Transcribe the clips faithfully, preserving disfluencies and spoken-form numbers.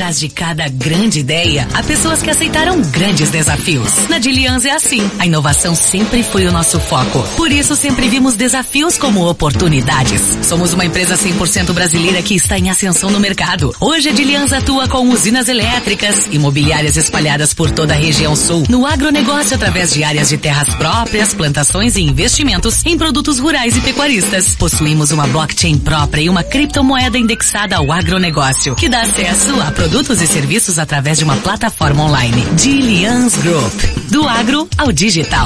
trás de cada grande ideia, há pessoas que aceitaram grandes desafios. Na Dilians é assim. A inovação sempre foi o nosso foco. Por isso, sempre vimos desafios como oportunidades. Somos uma empresa cem por cento brasileira que está em ascensão no mercado. Hoje, a Dilians atua com usinas elétricas, imobiliárias espalhadas por toda a região sul, no agronegócio através de áreas de terras próprias, plantações e investimentos em produtos rurais e pecuaristas. Possuímos uma blockchain própria e uma criptomoeda indexada ao agronegócio, que dá acesso a produtos e serviços através de uma plataforma online. Dilians Group. Do agro ao digital.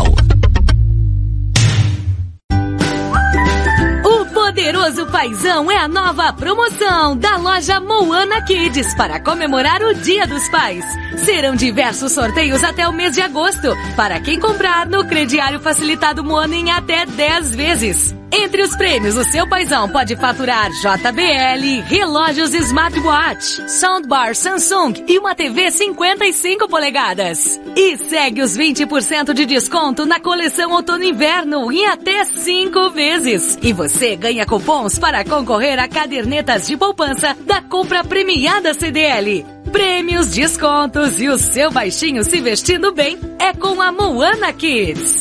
Poderoso Paizão é a nova promoção da loja Moana Kids para comemorar o Dia dos Pais. Serão diversos sorteios até o mês de agosto, para quem comprar no crediário facilitado Moana em até dez vezes. Entre os prêmios, o seu paizão pode faturar J B L, relógios smartwatch, soundbar Samsung e uma T V cinquenta e cinco polegadas. E segue os vinte por cento de desconto na coleção outono-inverno em até cinco vezes. E você ganha cupons para concorrer a cadernetas de poupança da compra premiada C D L. Prêmios, descontos e o seu baixinho se vestindo bem é com a Moana Kids.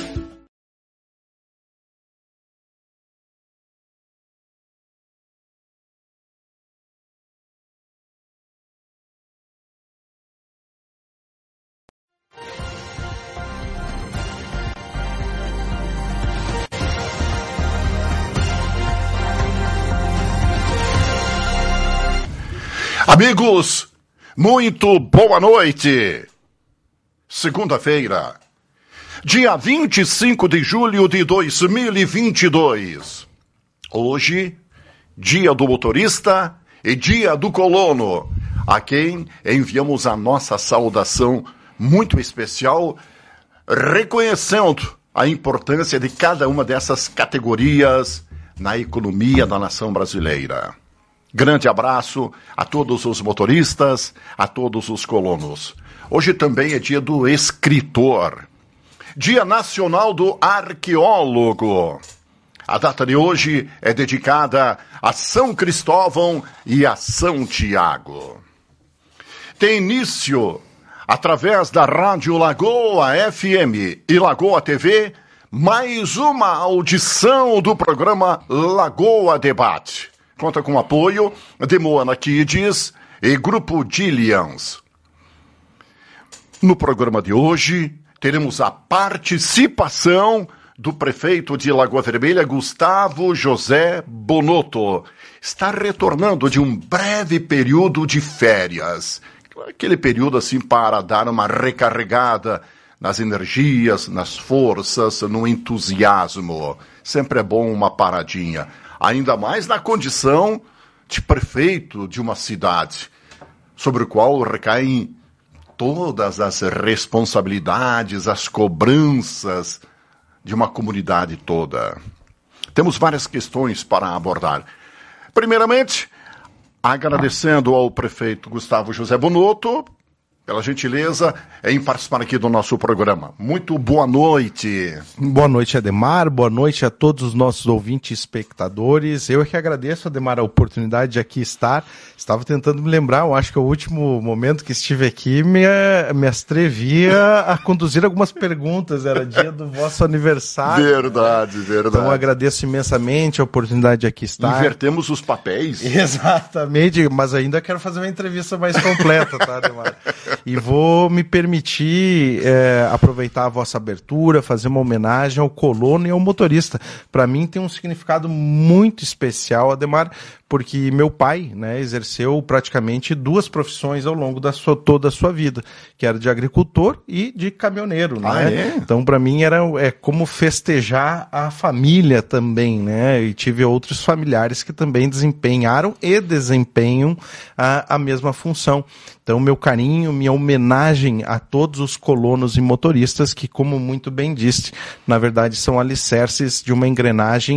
Amigos, muito boa noite. Segunda-feira, dia vinte e cinco de julho de dois mil e vinte e dois. Hoje, dia do motorista e dia do colono, a quem enviamos a nossa saudação muito especial, reconhecendo a importância de cada uma dessas categorias na economia da nação brasileira. Grande abraço a todos os motoristas, a todos os colonos. Hoje também é dia do escritor, Dia Nacional do Arqueólogo. A data de hoje é dedicada a São Cristóvão e a São Tiago. Tem início, através da Rádio Lagoa F M e Lagoa T V, mais uma audição do programa Lagoa Debate. Conta com o apoio de Moana Kids e Grupo Dilians. No programa de hoje, teremos a participação do prefeito de Lagoa Vermelha, Gustavo José Bonotto. Está retornando de um breve período de férias. Aquele período assim para dar uma recarregada nas energias, nas forças, no entusiasmo. Sempre é bom uma paradinha. Ainda mais na condição de prefeito de uma cidade, sobre o qual recaem todas as responsabilidades, as cobranças de uma comunidade toda. Temos várias questões para abordar. Primeiramente, agradecendo ao prefeito Gustavo José Bonotto pela gentileza em participar aqui do nosso programa. Muito boa noite. Boa noite, Ademar. Boa noite a todos os nossos ouvintes e espectadores. Eu é que agradeço, Ademar, a oportunidade de aqui estar. Estava tentando me lembrar, eu acho que o último momento que estive aqui me, me atrevia a conduzir algumas perguntas. Era dia do vosso aniversário. Verdade, né? Verdade. Então agradeço imensamente a oportunidade de aqui estar. Invertemos os papéis. Exatamente, mas ainda quero fazer uma entrevista mais completa, tá, Ademar? E vou me permitir é, aproveitar a vossa abertura, fazer uma homenagem ao colono e ao motorista. Para mim tem um significado muito especial, Ademar, porque meu pai, né, exerceu praticamente duas profissões ao longo da sua, toda a sua vida, que era de agricultor e de caminhoneiro, né? Ah, é? Então, para mim, era é, como festejar a família também, né? E tive outros familiares que também desempenharam e desempenham a, a mesma função. Então, meu carinho, minha homenagem a todos os colonos e motoristas que, como muito bem disse, na verdade são alicerces de uma engrenagem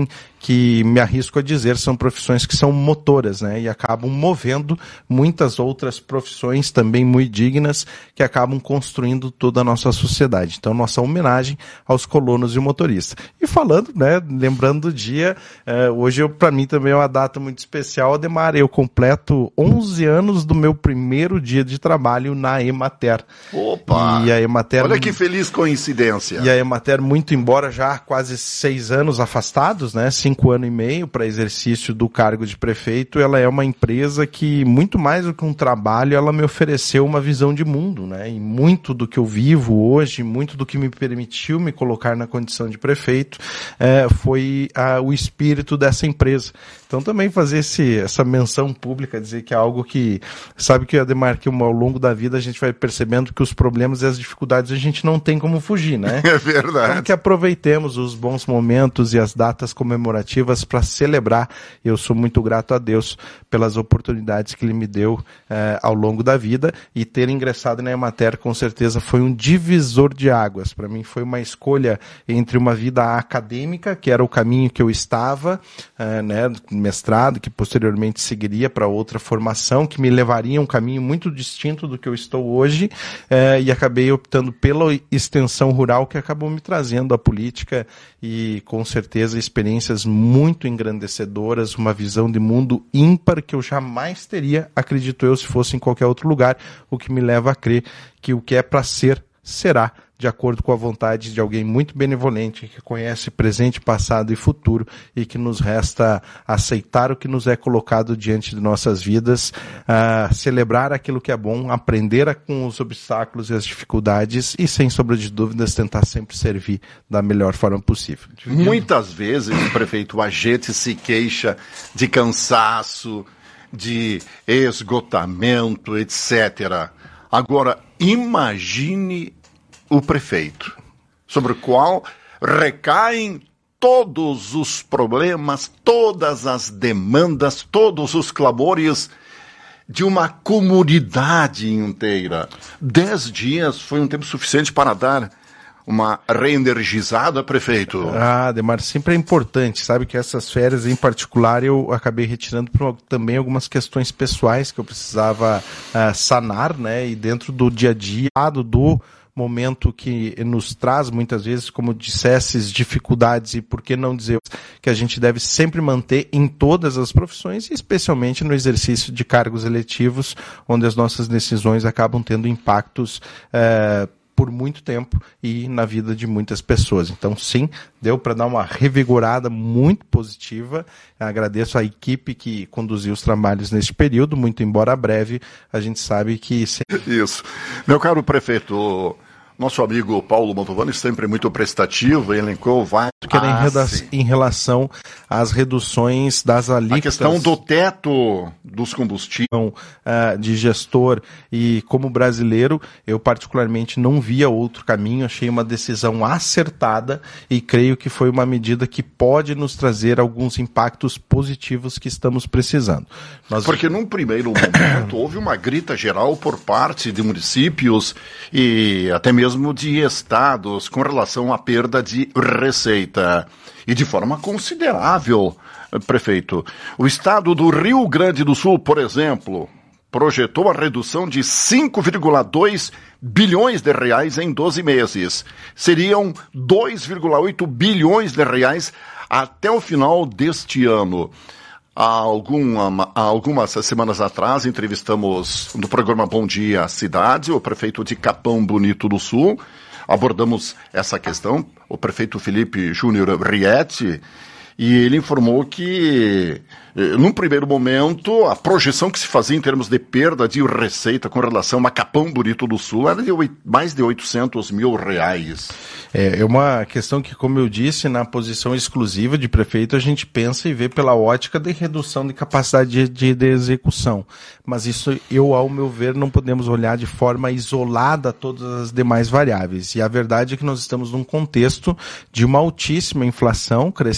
que me arrisco a dizer são profissões que são motoras, né? E acabam movendo muitas outras profissões também muito dignas que acabam construindo toda a nossa sociedade. Então, nossa homenagem aos colonos e motoristas. E falando, né, lembrando do dia, eh, hoje para mim também é uma data muito especial, Ademar, eu completo onze anos do meu primeiro dia de trabalho na Emater. Opa! E a Emater, olha que feliz coincidência. E a Emater, muito embora já há quase seis anos afastados, né, cinco anos e meio para exercício do cargo de prefeito, ela é uma empresa que, muito mais do que um trabalho, ela me ofereceu uma visão de mundo, né, e muito do que eu vivo hoje, muito do que me permitiu me colocar na condição de prefeito, é, foi a, o espírito dessa empresa. Então também fazer esse, essa menção pública, dizer que é algo que, sabe que, Ademar, que ao longo da vida a gente vai percebendo que os problemas e as dificuldades a gente não tem como fugir, né? É verdade. Então que aproveitemos os bons momentos e as datas comemorativas para celebrar. Eu sou muito grato a Deus pelas oportunidades que Ele me deu eh, ao longo da vida, e ter ingressado na Emater com certeza foi um divisor de águas. Para mim foi uma escolha entre uma vida acadêmica, que era o caminho que eu estava, eh, né, mestrado, que posteriormente seguiria para outra formação, que me levaria a um caminho muito distinto do que eu estou hoje, eh, e acabei optando pela extensão rural, que acabou me trazendo a política e, com certeza, experiências muito engrandecedoras, uma visão de mundo ímpar que eu jamais teria, acredito eu, se fosse em qualquer outro lugar, o que me leva a crer que o que é para ser, será, de acordo com a vontade de alguém muito benevolente, que conhece presente, passado e futuro, e que nos resta aceitar o que nos é colocado diante de nossas vidas, uh, celebrar aquilo que é bom, aprender a, com os obstáculos e as dificuldades e, sem sombra de dúvidas, tentar sempre servir da melhor forma possível. Muitas vezes, prefeito, a gente se queixa de cansaço, de esgotamento, etcétera. Agora, imagine o prefeito, sobre o qual recaem todos os problemas, todas as demandas, todos os clamores de uma comunidade inteira. Dez dias foi um tempo suficiente para dar uma reenergizada, prefeito? Ah, Ademar, sempre é importante, sabe que essas férias em particular eu acabei retirando por também algumas questões pessoais que eu precisava uh, sanar, né, e dentro do dia a dia, do momento que nos traz muitas vezes, como dissesses, dificuldades, e por que não dizer que a gente deve sempre manter em todas as profissões, e especialmente no exercício de cargos eletivos, onde as nossas decisões acabam tendo impactos eh, por muito tempo e na vida de muitas pessoas. Então, sim, deu para dar uma revigorada muito positiva. Agradeço à equipe que conduziu os trabalhos neste período, muito embora breve, a gente sabe que... Isso. Meu caro prefeito, nosso amigo Paulo Mantovani, sempre muito prestativo, elencou vários... Que era ah, em, reda- em relação às reduções das alíquotas... A questão do teto dos combustíveis. Uh, de gestor, e como brasileiro, eu particularmente não via outro caminho, achei uma decisão acertada e creio que foi uma medida que pode nos trazer alguns impactos positivos que estamos precisando. Nós... Porque num primeiro momento houve uma grita geral por parte de municípios e até mesmo de estados com relação à perda de receita. E de forma considerável, prefeito. O estado do Rio Grande do Sul, por exemplo, projetou a redução de cinco vírgula dois bilhões de reais em doze meses. Seriam dois vírgula oito bilhões de reais até o final deste ano. Há, alguma, há algumas semanas atrás, entrevistamos no programa Bom Dia Cidade o prefeito de Capão Bonito do Sul. Abordamos essa questão, o prefeito Felipe Júnior Rietti, e ele informou que, num primeiro momento, a projeção que se fazia em termos de perda de receita com relação a Capão Bonito do Sul era de mais de oitocentos mil reais. É uma questão que, como eu disse, na posição exclusiva de prefeito, a gente pensa e vê pela ótica de redução de capacidade de, de, de execução. Mas isso, eu, ao meu ver, não podemos olhar de forma isolada todas as demais variáveis. E a verdade é que nós estamos num contexto de uma altíssima inflação crescente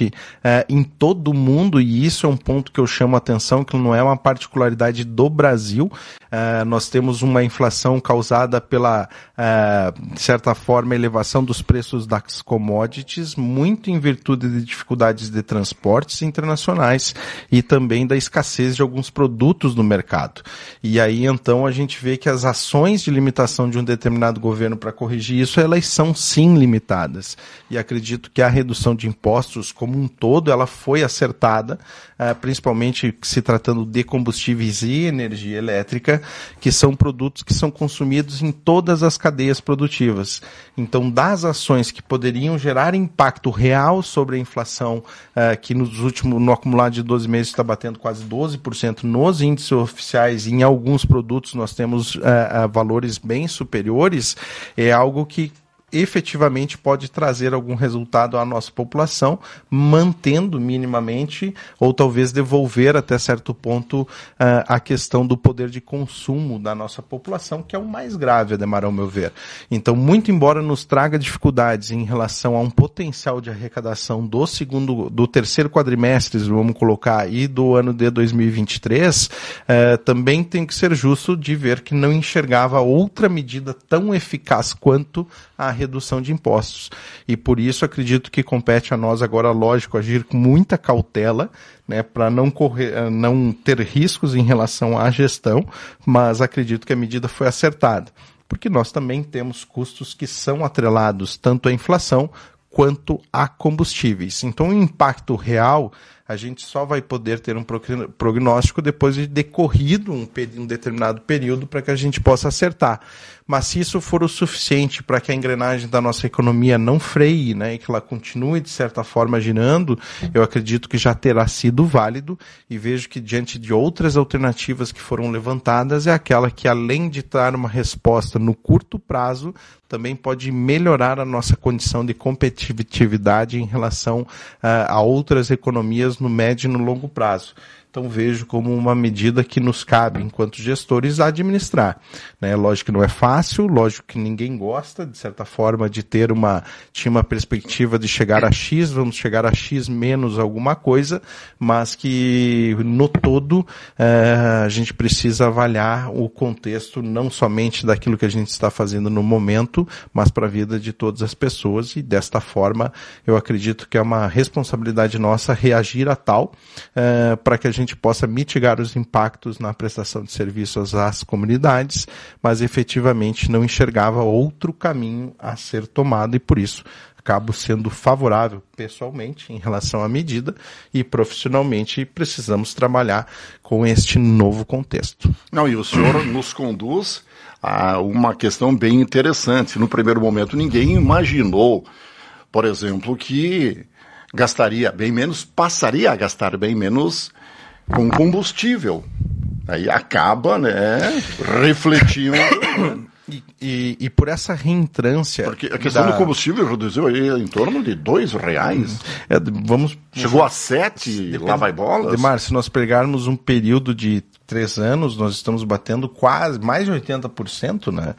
forte uh, em todo o mundo, e isso é um ponto que eu chamo a atenção, que não é uma particularidade do Brasil. Uh, nós temos uma inflação causada pela, uh, de certa forma, elevação dos preços das commodities, muito em virtude de dificuldades de transportes internacionais e também da escassez de alguns produtos no mercado. E aí, então, a gente vê que as ações de limitação de um determinado governo para corrigir isso, elas são sim limitadas. E acredito que a redução de impostos como um todo, ela foi acertada, uh, principalmente se tratando de combustíveis e energia elétrica, que são produtos que são consumidos em todas as cadeias produtivas. Então, das ações que poderiam gerar impacto real sobre a inflação, uh, que nos últimos, no acumulado de doze meses está batendo quase doze por cento nos índices oficiais, e em alguns produtos nós temos uh, uh, valores bem superiores, é algo que efetivamente pode trazer algum resultado à nossa população, mantendo minimamente, ou talvez devolver até certo ponto uh, a questão do poder de consumo da nossa população, que é o mais grave, Ademar, ao meu ver. Então, muito embora nos traga dificuldades em relação a um potencial de arrecadação do segundo, do terceiro quadrimestre, vamos colocar, e do ano de dois mil e vinte e três, uh, também tem que ser justo de ver que não enxergava outra medida tão eficaz quanto a redução de impostos. E por isso acredito que compete a nós agora, lógico, agir com muita cautela, né, para não correr, não ter riscos em relação à gestão, mas acredito que a medida foi acertada. Porque nós também temos custos que são atrelados tanto à inflação quanto a combustíveis. Então, o impacto real, a gente só vai poder ter um prognóstico depois de decorrido um, um determinado período para que a gente possa acertar. Mas se isso for o suficiente para que a engrenagem da nossa economia não freie, né, e que ela continue, de certa forma, girando, eu acredito que já terá sido válido, e vejo que, diante de outras alternativas que foram levantadas, é aquela que, além de dar uma resposta no curto prazo, também pode melhorar a nossa condição de competitividade em relação uh, a outras economias no médio e no longo prazo. Então vejo como uma medida que nos cabe, enquanto gestores, administrar. Né? Lógico que não é fácil, lógico que ninguém gosta, de certa forma, de ter uma, tinha uma perspectiva de chegar a X, vamos chegar a X menos alguma coisa, mas que no todo eh, a gente precisa avaliar o contexto não somente daquilo que a gente está fazendo no momento, mas para a vida de todas as pessoas, e desta forma eu acredito que é uma responsabilidade nossa reagir a tal, eh, para que a gente gente possa mitigar os impactos na prestação de serviços às comunidades, mas efetivamente não enxergava outro caminho a ser tomado, e por isso acabo sendo favorável pessoalmente em relação à medida, e profissionalmente precisamos trabalhar com este novo contexto. Não, e o senhor nos conduz a uma questão bem interessante. No primeiro momento ninguém imaginou, por exemplo, que gastaria bem menos, passaria a gastar bem menos com combustível. Aí acaba, né, refletindo. E, e, e por essa reentrância... Porque a questão da... do combustível reduziu aí em torno de dois reais. É, vamos... Chegou a sete, lá vai bolas. Demar, se nós pegarmos um período de três anos, nós estamos batendo quase mais de oitenta por cento, né?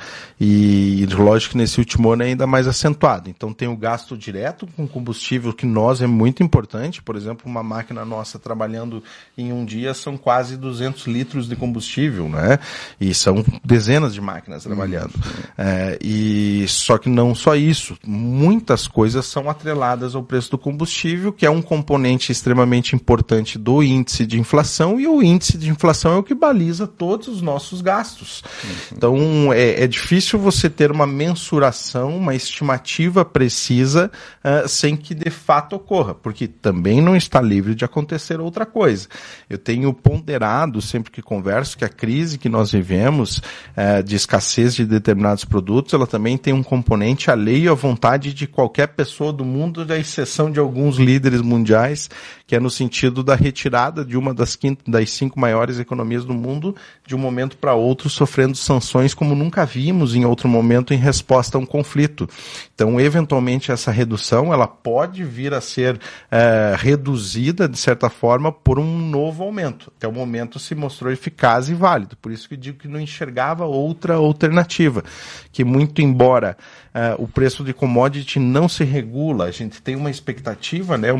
E lógico que nesse último ano é ainda mais acentuado. Então tem o gasto direto com combustível, que nós é muito importante. Por exemplo, uma máquina nossa trabalhando em um dia são quase duzentos litros de combustível, né? E são dezenas de máquinas trabalhando. Hum, é, e só que não só isso, muitas coisas são atreladas ao preço do combustível, que é um componente extremamente importante do índice de inflação, e o índice de inflação é o que baliza todos os nossos gastos. Uhum. Então, é, é difícil você ter uma mensuração, uma estimativa precisa, uh, sem que de fato ocorra, porque também não está livre de acontecer outra coisa. Eu tenho ponderado, sempre que converso, que a crise que nós vivemos, uh, de escassez de determinados produtos, ela também tem um componente alheio à vontade de qualquer pessoa do mundo, à exceção de alguns líderes mundiais, que é no sentido da retirada de uma das, quinto, das cinco maiores economias do mundo, de um momento para outro, sofrendo sanções como nunca vimos em outro momento em resposta a um conflito. Então, eventualmente, essa redução ela pode vir a ser é, reduzida, de certa forma, por um novo aumento. Até o momento se mostrou eficaz e válido. Por isso que eu digo que não enxergava outra alternativa. Que muito embora é, o preço de commodity não se regula, a gente tem uma expectativa, né, uma vontade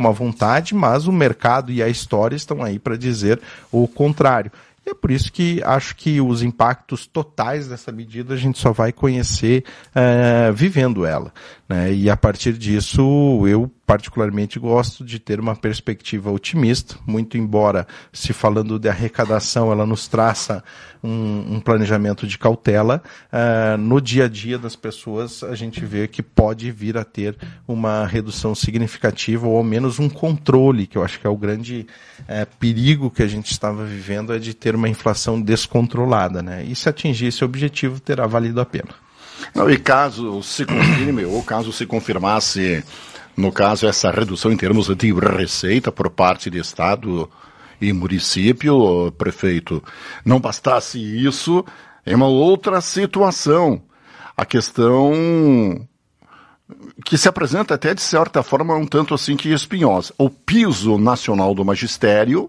vontade, mas o mercado e a história estão aí para dizer o contrário. E é por isso que acho que os impactos totais dessa medida a gente só vai conhecer uh, vivendo ela, né? E a partir disso eu particularmente gosto de ter uma perspectiva otimista, muito embora, se falando de arrecadação, ela nos traça um, um planejamento de cautela, uh, no dia a dia das pessoas a gente vê que pode vir a ter uma redução significativa ou ao menos um controle, que eu acho que é o grande uh, perigo que a gente estava vivendo, é de ter uma inflação descontrolada, né? E se atingir esse objetivo, terá valido a pena. Não, e caso se confirme, ou caso se confirmasse, no caso, essa redução em termos de receita por parte de Estado e município, prefeito, não bastasse isso, é uma outra situação. A questão que se apresenta até, de certa forma, um tanto assim que espinhosa. O piso nacional do magistério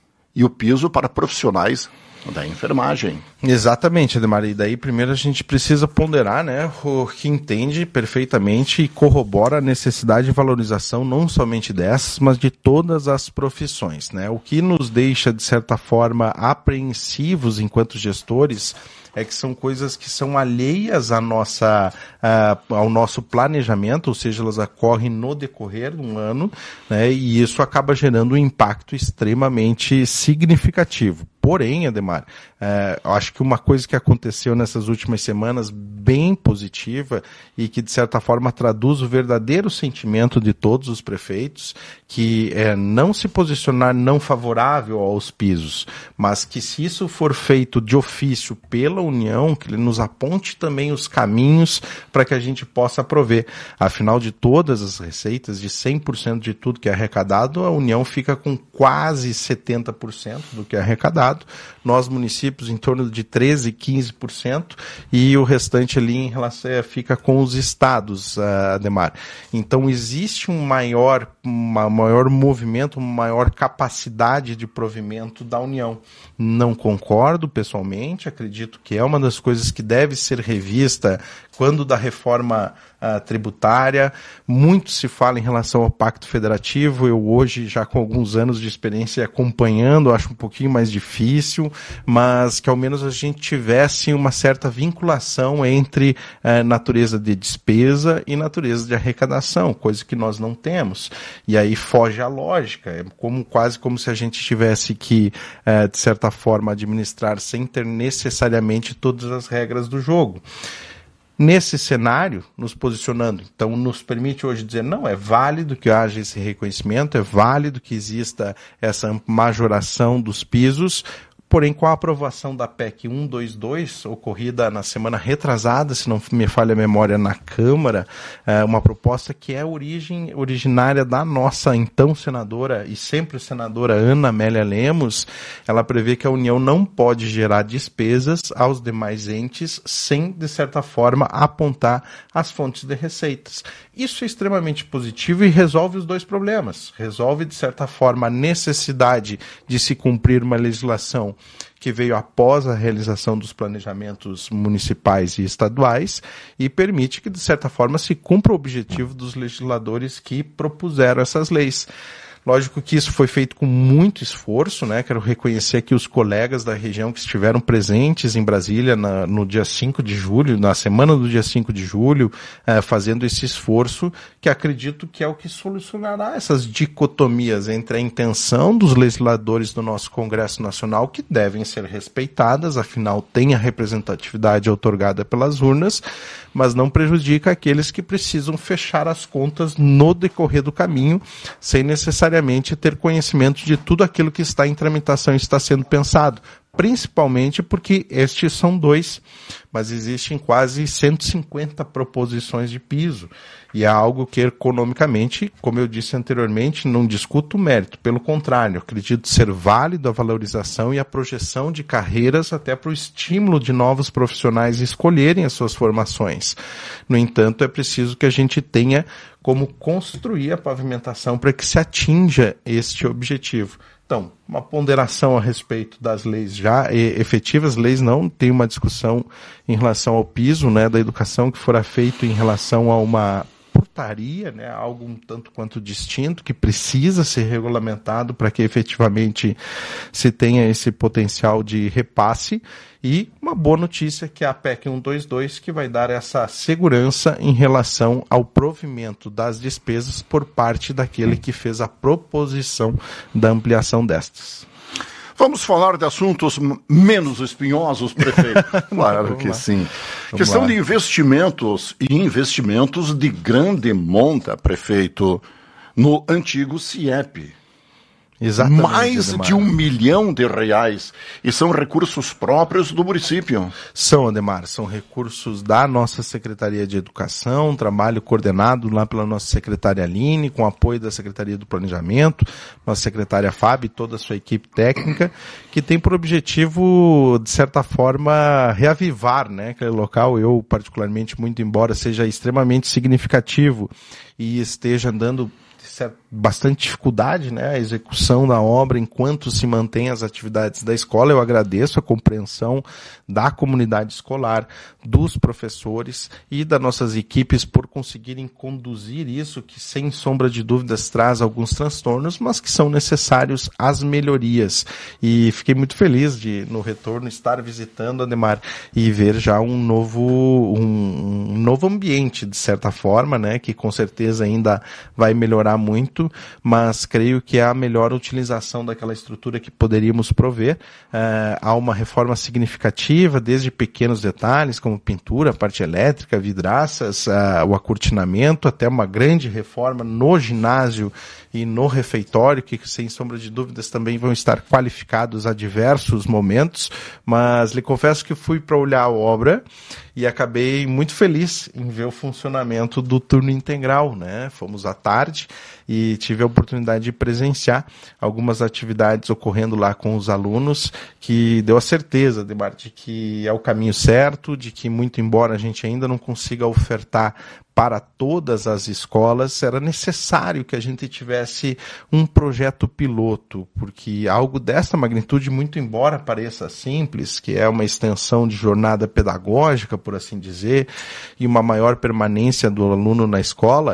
e o piso para profissionais da enfermagem. Exatamente, Ademar. E daí primeiro a gente precisa ponderar, né, o que entende perfeitamente e corrobora a necessidade de valorização não somente dessas, mas de todas as profissões, né? O que nos deixa, de certa forma, apreensivos enquanto gestores é que são coisas que são alheias à nossa, uh, ao nosso planejamento, ou seja, elas ocorrem no decorrer de um ano, né, e isso acaba gerando um impacto extremamente significativo. Porém, Ademar, uh, eu acho que uma coisa que aconteceu nessas últimas semanas bem positiva e que, de certa forma, traduz o verdadeiro sentimento de todos os prefeitos, que é não se posicionar não favorável aos pisos, mas que se isso for feito de ofício pela União, que ele nos aponte também os caminhos para que a gente possa prover. Afinal de todas as receitas, de cem por cento de tudo que é arrecadado, a União fica com quase setenta por cento do que é arrecadado, nós municípios em torno de treze, quinze por cento e o restante ali em relação fica com os estados, uh, Ademar. Então existe um maior, uma maior movimento, uma maior capacidade de provimento da União. Não concordo pessoalmente, acredito que é uma das coisas que deve ser revista quando da reforma uh, tributária. Muito se fala em relação ao Pacto Federativo, eu hoje já com alguns anos de experiência acompanhando, acho um pouquinho mais difícil, mas que ao menos a gente tivesse uma certa vinculação entre uh, natureza de despesa e natureza de arrecadação, coisa que nós não temos. E aí foge a lógica, é como, quase como se a gente tivesse que, uh, de certa forma, administrar sem ter necessariamente todas as regras do jogo. Nesse cenário, nos posicionando, então nos permite hoje dizer, não, é válido que haja esse reconhecimento, é válido que exista essa majoração dos pisos, porém com a aprovação da P E C cento e vinte e dois, ocorrida na semana retrasada, se não me falha a memória, na Câmara, é uma proposta que é origem, originária da nossa então senadora e sempre senadora Ana Amélia Lemos. Ela prevê que a União não pode gerar despesas aos demais entes sem, de certa forma, apontar as fontes de receitas. Isso é extremamente positivo e resolve os dois problemas. Resolve, de certa forma, a necessidade de se cumprir uma legislação que veio após a realização dos planejamentos municipais e estaduais e permite que, de certa forma, se cumpra o objetivo dos legisladores que propuseram essas leis. Lógico que isso foi feito com muito esforço, né? Quero reconhecer aqui os colegas da região que estiveram presentes em Brasília na, no dia cinco de julho, na semana do dia cinco de julho, eh, fazendo esse esforço, que acredito que é o que solucionará essas dicotomias entre a intenção dos legisladores do nosso Congresso Nacional, que devem ser respeitadas, afinal tem a representatividade outorgada pelas urnas, mas não prejudica aqueles que precisam fechar as contas no decorrer do caminho, sem necessariamente ter conhecimento de tudo aquilo que está em tramitação e está sendo pensado, principalmente porque estes são dois, mas existem quase cento e cinquenta proposições de piso, e é algo que economicamente, como eu disse anteriormente, não discuto o mérito, pelo contrário, acredito ser válido a valorização e a projeção de carreiras até para o estímulo de novos profissionais escolherem as suas formações. No entanto, é preciso que a gente tenha como construir a pavimentação para que se atinja este objetivo. Então, uma ponderação a respeito das leis já efetivas, leis não, tem uma discussão em relação ao piso, né, da educação que fora feito em relação a uma portaria, né, algo um tanto quanto distinto, que precisa ser regulamentado para que efetivamente se tenha esse potencial de repasse. E uma boa notícia que é a P E C cento e vinte e dois, que vai dar essa segurança em relação ao provimento das despesas por parte daquele que fez a proposição da ampliação destas. Vamos falar de assuntos menos espinhosos, prefeito? Claro que sim. Vamos Questão lá. de investimentos e investimentos de grande monta, prefeito, no antigo CIEP. Exatamente, Mais Ademar. de um milhão de reais. E são recursos próprios do município. São, Ademar, são recursos da nossa Secretaria de Educação, um trabalho coordenado lá pela nossa secretária Aline, com apoio da Secretaria do Planejamento, nossa secretária Fábio e toda a sua equipe técnica, que tem por objetivo, de certa forma, reavivar, né, aquele local. Eu, particularmente, muito embora seja extremamente significativo e esteja andando bastante dificuldade, né, a execução da obra enquanto se mantém as atividades da escola. Eu agradeço a compreensão da comunidade escolar, dos professores e das nossas equipes por conseguirem conduzir isso, que sem sombra de dúvidas traz alguns transtornos, mas que são necessários as melhorias. E fiquei muito feliz de, no retorno, estar visitando, Ademar, e ver já um novo, um, um novo ambiente, de certa forma, né, que com certeza ainda vai melhorar muito. muito, mas creio que é a melhor utilização daquela estrutura que poderíamos prover. Uh, há uma reforma significativa, desde pequenos detalhes, como pintura, parte elétrica, vidraças, uh, o acortinamento, até uma grande reforma no ginásio e no refeitório, que sem sombra de dúvidas também vão estar qualificados a diversos momentos, mas lhe confesso que fui para olhar a obra e acabei muito feliz em ver o funcionamento do turno integral, né? Fomos à tarde e tive a oportunidade de presenciar algumas atividades ocorrendo lá com os alunos, que deu a certeza, Ademar, de que é o caminho certo, de que muito embora a gente ainda não consiga ofertar para todas as escolas, era necessário que a gente tivesse um projeto piloto, porque algo dessa magnitude, muito embora pareça simples, que é uma extensão de jornada pedagógica, por assim dizer, e uma maior permanência do aluno na escola,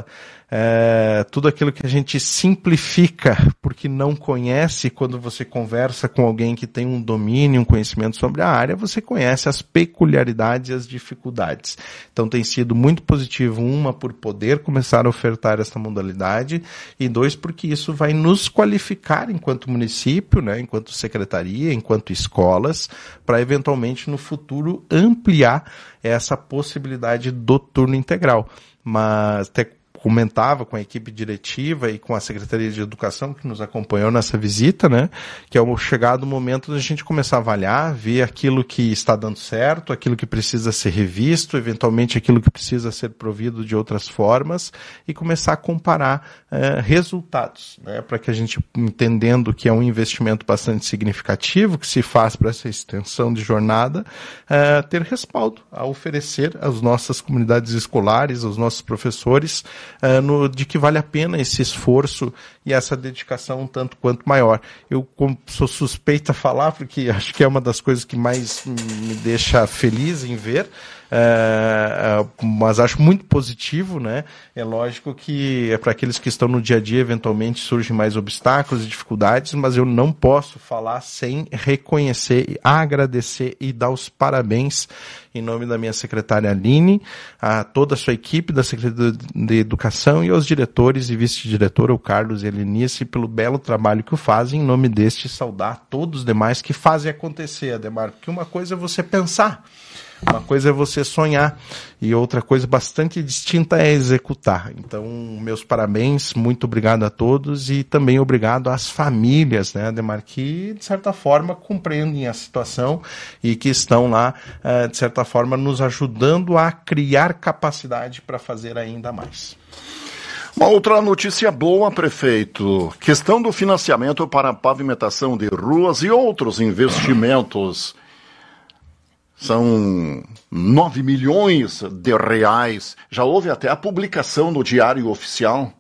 é, tudo aquilo que a gente simplifica porque não conhece, quando você conversa com alguém que tem um domínio, um conhecimento sobre a área, você conhece as peculiaridades e as dificuldades. Então tem sido muito positivo, uma, por poder começar a ofertar esta modalidade, e dois, porque isso vai nos qualificar enquanto município, né, enquanto secretaria, enquanto escolas, para eventualmente no futuro ampliar essa possibilidade do turno integral. Mas até comentava com a equipe diretiva e com a Secretaria de Educação que nos acompanhou nessa visita, né, que é o chegado o momento da gente começar a avaliar, ver aquilo que está dando certo, aquilo que precisa ser revisto, eventualmente aquilo que precisa ser provido de outras formas, e começar a comparar eh, resultados, né, para que a gente, entendendo que é um investimento bastante significativo que se faz para essa extensão de jornada, eh, ter respaldo a oferecer às nossas comunidades escolares, aos nossos professores, Uh, no, de que vale a pena esse esforço e essa dedicação um tanto quanto maior. Eu como, sou suspeita a falar, porque acho que é uma das coisas que mais me deixa feliz em ver, uh, uh, mas acho muito positivo, né? É lógico que é para aqueles que estão no dia a dia, eventualmente surgem mais obstáculos e dificuldades, mas eu não posso falar sem reconhecer, agradecer e dar os parabéns em nome da minha secretária Aline, a toda a sua equipe da Secretaria de Educação e aos diretores e vice-diretora, o Carlos e a Elenice, pelo belo trabalho que o fazem. Em nome deste, saudar todos os demais que fazem acontecer, Ademar, porque uma coisa é você pensar, uma coisa é você sonhar e outra coisa bastante distinta é executar. Então, meus parabéns, muito obrigado a todos e também obrigado às famílias, né, Ademar, que de certa forma compreendem a situação e que estão lá, de certa forma, nos ajudando a criar capacidade para fazer ainda mais. Uma outra notícia boa, prefeito. Questão do financiamento para a pavimentação de ruas e outros investimentos. São nove milhões de reais. Já houve até a publicação no Diário Oficial.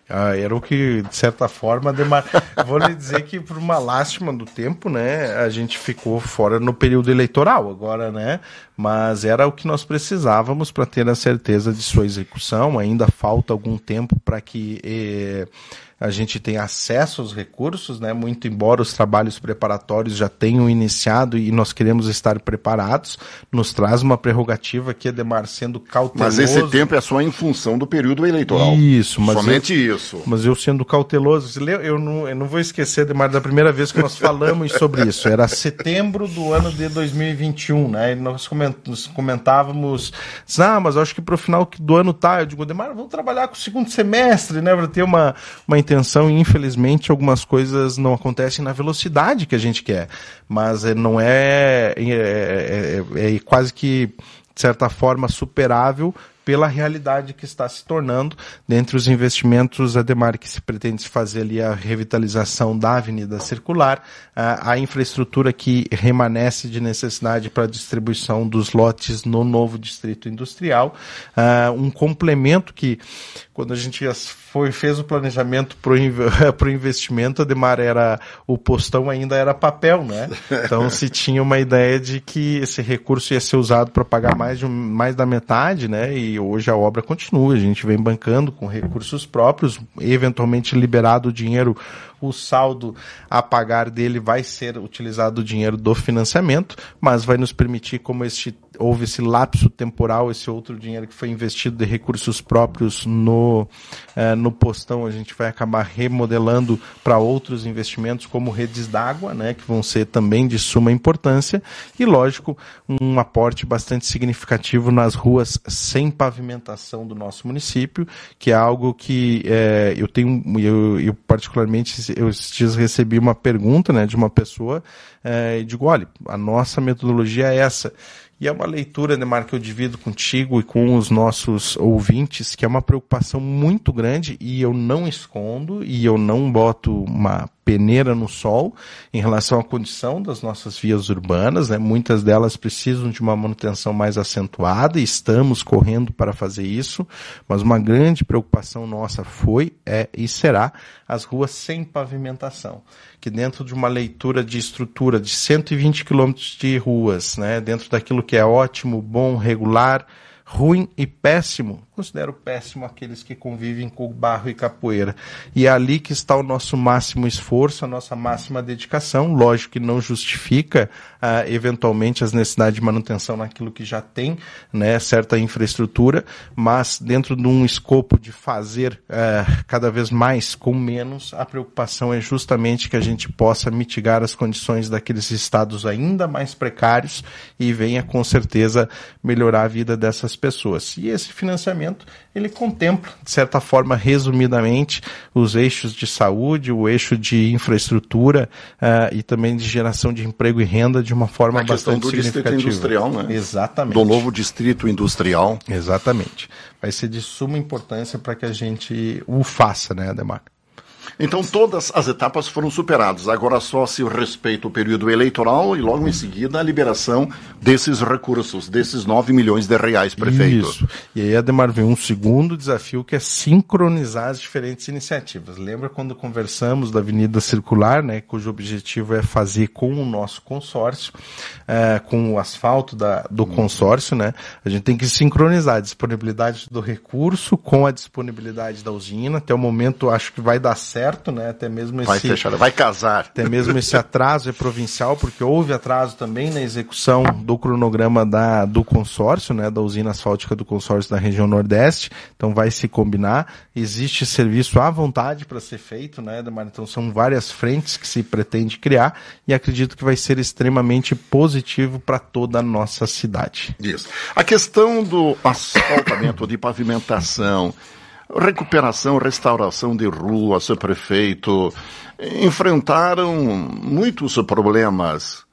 Ah, era o que, de certa forma, demar... vou lhe dizer que por uma lástima do tempo, né, a gente ficou fora no período eleitoral agora, né, mas era o que nós precisávamos para ter a certeza de sua execução. Ainda falta algum tempo para que eh, a gente tenha acesso aos recursos, né, muito embora os trabalhos preparatórios já tenham iniciado e nós queremos estar preparados, nos traz uma prerrogativa aqui, Ademar, sendo cauteloso. Mas esse tempo é só em função do período eleitoral. Isso, mas somente eu, isso. Mas eu sendo cauteloso, eu não, eu não vou esquecer, Ademar, da primeira vez que nós falamos sobre isso, era setembro do ano de dois mil e vinte e um, né, e nós comentávamos, ah, mas eu acho que para o final do ano tá, eu digo, Ademar, vamos trabalhar com o segundo semestre, né, para ter uma, uma intenção, e infelizmente algumas coisas não acontecem na velocidade que a gente quer, mas não é, é, é, é, é quase que, de certa forma, superável pela realidade que está se tornando. Dentre os investimentos, Ademar, que se pretende fazer ali a revitalização da Avenida Circular, a, a infraestrutura que remanesce de necessidade para a distribuição dos lotes no novo distrito industrial, uh, um complemento que, quando a gente foi, fez o planejamento para o investimento, Ademar, era, o postão ainda era papel, né? Então se tinha uma ideia de que esse recurso ia ser usado para pagar mais, de um, mais da metade, né? E hoje a obra continua, a gente vem bancando com recursos próprios, eventualmente liberado o dinheiro, o saldo a pagar dele vai ser utilizado o dinheiro do financiamento, mas vai nos permitir, como este, houve esse lapso temporal, esse outro dinheiro que foi investido de recursos próprios no, eh, no postão, a gente vai acabar remodelando para outros investimentos, como redes d'água, né, que vão ser também de suma importância, e lógico, um aporte bastante significativo nas ruas sem pavimentação do nosso município, que é algo que eh, eu tenho, eu, eu particularmente, eu esses dias recebi uma pergunta, né, de uma pessoa, eh, e digo, olha, a nossa metodologia é essa. E é uma leitura, Ademar, que eu divido contigo e com os nossos ouvintes, que é uma preocupação muito grande, e eu não escondo, e eu não boto uma peneira no sol em relação à condição das nossas vias urbanas, né? Muitas delas precisam de uma manutenção mais acentuada e estamos correndo para fazer isso, mas uma grande preocupação nossa foi, é e será as ruas sem pavimentação, que dentro de uma leitura de estrutura de cento e vinte quilômetros de ruas, né? Dentro daquilo que é ótimo, bom, regular, ruim e péssimo, considero péssimo aqueles que convivem com barro e capoeira. E é ali que está o nosso máximo esforço, a nossa máxima dedicação. Lógico que não justifica, uh, eventualmente, as necessidades de manutenção naquilo que já tem, né, certa infraestrutura, mas dentro de um escopo de fazer uh, cada vez mais com menos, a preocupação é justamente que a gente possa mitigar as condições daqueles estados ainda mais precários e venha, com certeza, melhorar a vida dessas pessoas. E esse financiamento, ele contempla, de certa forma, resumidamente, os eixos de saúde, o eixo de infraestrutura uh, e também de geração de emprego e renda de uma forma bastante significativa. A questão do distrito industrial, né? Exatamente. Do novo distrito industrial. Exatamente. Vai ser de suma importância para que a gente o faça, né, Ademar? Então todas as etapas foram superadas, agora só se respeita o período eleitoral e logo em seguida a liberação desses recursos, desses nove milhões de reais, prefeito. Isso, e aí, Ademar, vem um segundo desafio que é sincronizar as diferentes iniciativas. Lembra quando conversamos da Avenida Circular, né, cujo objetivo é fazer com o nosso consórcio, é, com o asfalto da, do consórcio, né, a gente tem que sincronizar a disponibilidade do recurso com a disponibilidade da usina. Até o momento acho que vai dar certo. Certo, né? Até mesmo esse, vai fechar, vai casar. Até mesmo esse atraso é provincial, porque houve atraso também na execução do cronograma da, do consórcio, né? Da usina asfáltica do consórcio da região Nordeste. Então vai se combinar. Existe serviço à vontade para ser feito, né, Ademar? Então são várias frentes que se pretende criar e acredito que vai ser extremamente positivo para toda a nossa cidade. Isso. A questão do asfaltamento, de pavimentação, recuperação, restauração de ruas, prefeito, enfrentaram muitos problemas.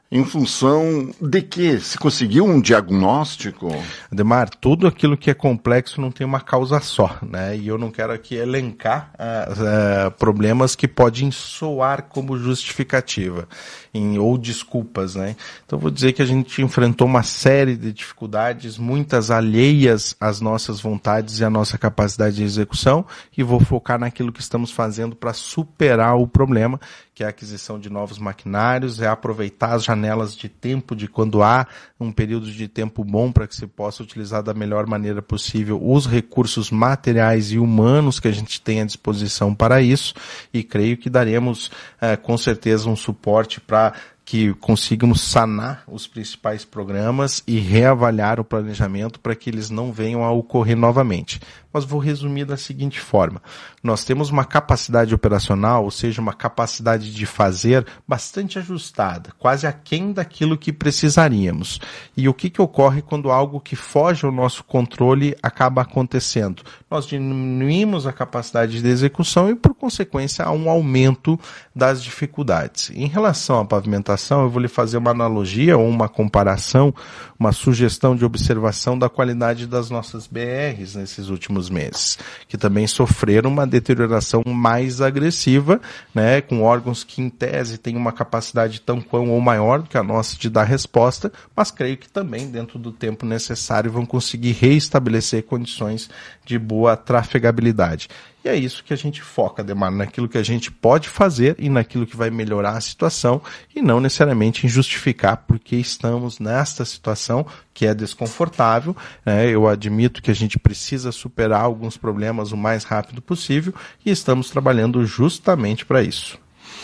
Em função de quê? Se conseguiu um diagnóstico? Ademar, tudo aquilo que é complexo não tem uma causa só, né? E eu não quero aqui elencar uh, uh, problemas que podem soar como justificativa em, ou desculpas, né? Então vou dizer que a gente enfrentou uma série de dificuldades, muitas alheias às nossas vontades e à nossa capacidade de execução, e vou focar naquilo que estamos fazendo para superar o problema, que é a aquisição de novos maquinários, é aproveitar as janelas de tempo de quando há um período de tempo bom para que se possa utilizar da melhor maneira possível os recursos materiais e humanos que a gente tem à disposição para isso, e creio que daremos eh, com certeza um suporte para que consigamos sanar os principais programas e reavaliar o planejamento para que eles não venham a ocorrer novamente. Mas vou resumir da seguinte forma. Nós temos uma capacidade operacional, ou seja, uma capacidade de fazer bastante ajustada, quase aquém daquilo que precisaríamos. E o que, que ocorre quando algo que foge ao nosso controle acaba acontecendo? Nós diminuímos a capacidade de execução e, por consequência, há um aumento das dificuldades. Em relação à pavimentação, eu vou lhe fazer uma analogia ou uma comparação, uma sugestão de observação da qualidade das nossas B Rs nesses últimos meses, que também sofreram uma deterioração mais agressiva, né, com órgãos que em tese têm uma capacidade tão quão ou maior do que a nossa de dar resposta, mas creio que também dentro do tempo necessário vão conseguir reestabelecer condições de boa trafegabilidade. E é isso que a gente foca, Ademar, naquilo que a gente pode fazer e naquilo que vai melhorar a situação, e não necessariamente em justificar porque estamos nesta situação que é desconfortável, né? Eu admito que a gente precisa superar alguns problemas o mais rápido possível e estamos trabalhando justamente para isso.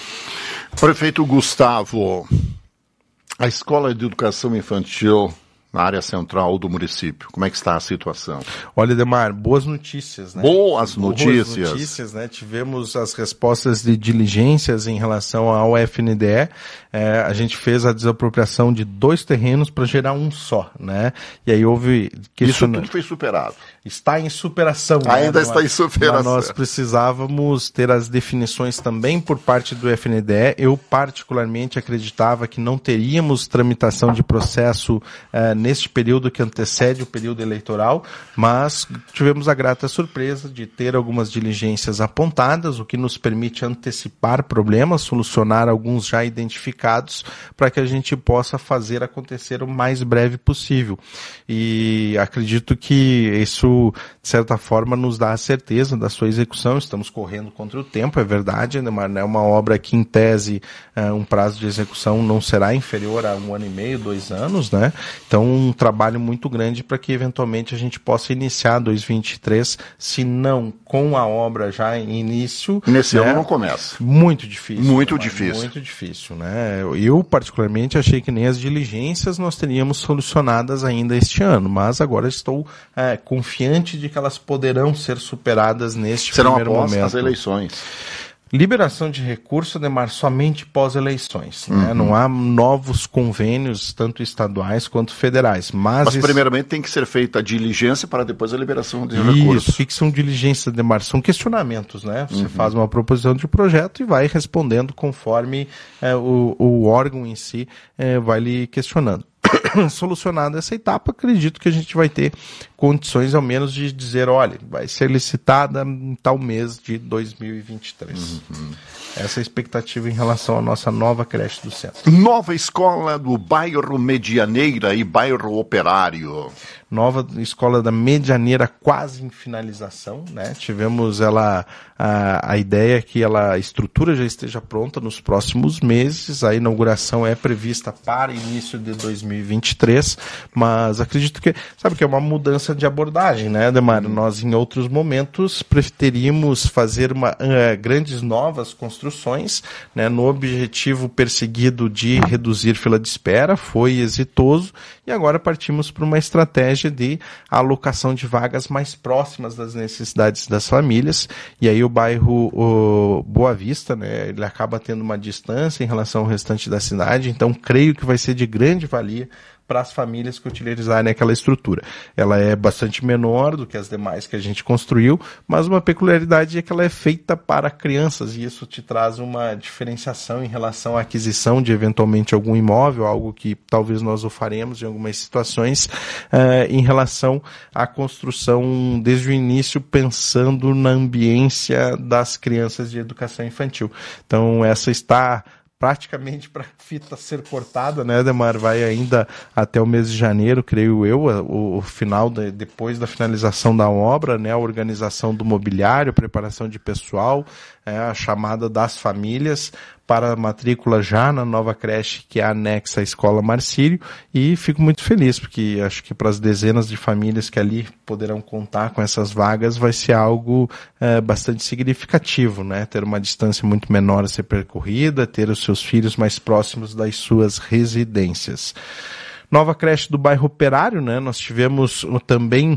Prefeito Gustavo, a Escola de Educação Infantil na área central do município, como é que está a situação? Olha, Ademar, boas notícias, né? Boas notícias. Boas notícias, né? Tivemos as respostas de diligências em relação ao F N D E. É, a gente fez a desapropriação de dois terrenos para gerar um só, né? E aí houve... Isso tudo foi superado. Está em superação. Ainda né? está em superação. Mas nós precisávamos ter as definições também por parte do F N D E. Eu particularmente acreditava que não teríamos tramitação de processo eh, neste período que antecede o período eleitoral, mas tivemos a grata surpresa de ter algumas diligências apontadas, o que nos permite antecipar problemas, solucionar alguns já identificados, para que a gente possa fazer acontecer o mais breve possível. E acredito que isso, de certa forma, nos dá a certeza da sua execução. Estamos correndo contra o tempo, é verdade, né? Mas é uma obra que, em tese, é, um prazo de execução não será inferior a um ano e meio, dois anos, né? Então, um trabalho muito grande para que, eventualmente, a gente possa iniciar dois mil e vinte e três, se não com a obra já em início. Nesse né? ano não começa. Muito difícil. Muito né? difícil. Muito difícil, né? Eu, particularmente, achei que nem as diligências nós teríamos solucionadas ainda este ano, mas agora estou é, confiante de que elas poderão ser superadas neste Serão primeiro após momento. as eleições. Liberação de recurso, Ademar, somente pós-eleições. Uhum. Né? Não há novos convênios, tanto estaduais quanto federais. Mas, mas esse... primeiramente tem que ser feita a diligência para depois a liberação de Isso, recursos. Isso, o que são diligências, Ademar? São questionamentos, né? Você uhum. faz uma proposição de projeto e vai respondendo conforme é, o, o órgão em si é, vai lhe questionando. Solucionada essa etapa, acredito que a gente vai ter condições ao menos de dizer, olha, vai ser licitada em tal mês de dois mil e vinte e três. Uhum. Essa é a expectativa em relação à nossa nova creche do centro. Nova escola do bairro Medianeira e bairro Operário. Nova escola da Medianeira quase em finalização, né? Tivemos ela, a, a ideia é que ela, a estrutura já esteja pronta nos próximos meses, a inauguração é prevista para início de dois mil e vinte e três, mas acredito que, sabe que é uma mudança de abordagem, né, Ademar? Hum. Nós em outros momentos preferimos fazer uma, uh, grandes novas construções, né, no objetivo perseguido de reduzir fila de espera, foi exitoso, e agora partimos para uma estratégia de alocação de vagas mais próximas das necessidades das famílias, e aí o bairro o Boa Vista, né, ele acaba tendo uma distância em relação ao restante da cidade, então creio que vai ser de grande valia para as famílias que utilizarem aquela estrutura. Ela é bastante menor do que as demais que a gente construiu, mas uma peculiaridade é que ela é feita para crianças, e isso te traz uma diferenciação em relação à aquisição de eventualmente algum imóvel, algo que talvez nós o faremos em algumas situações, uh, em relação à construção desde o início, pensando na ambiência das crianças de educação infantil. Então essa está praticamente para a fita ser cortada, né, Ademar? Vai ainda até o mês de janeiro, creio eu, o, o final, de, depois da finalização da obra, né, a organização do mobiliário, preparação de pessoal, é, a chamada das famílias para a matrícula já na nova creche que é anexa à Escola Marcílio, e fico muito feliz, porque acho que para as dezenas de famílias que ali poderão contar com essas vagas vai ser algo é, bastante significativo, né? Ter uma distância muito menor a ser percorrida, ter os seus filhos mais próximos das suas residências. Nova creche do bairro Operário, né? Nós tivemos também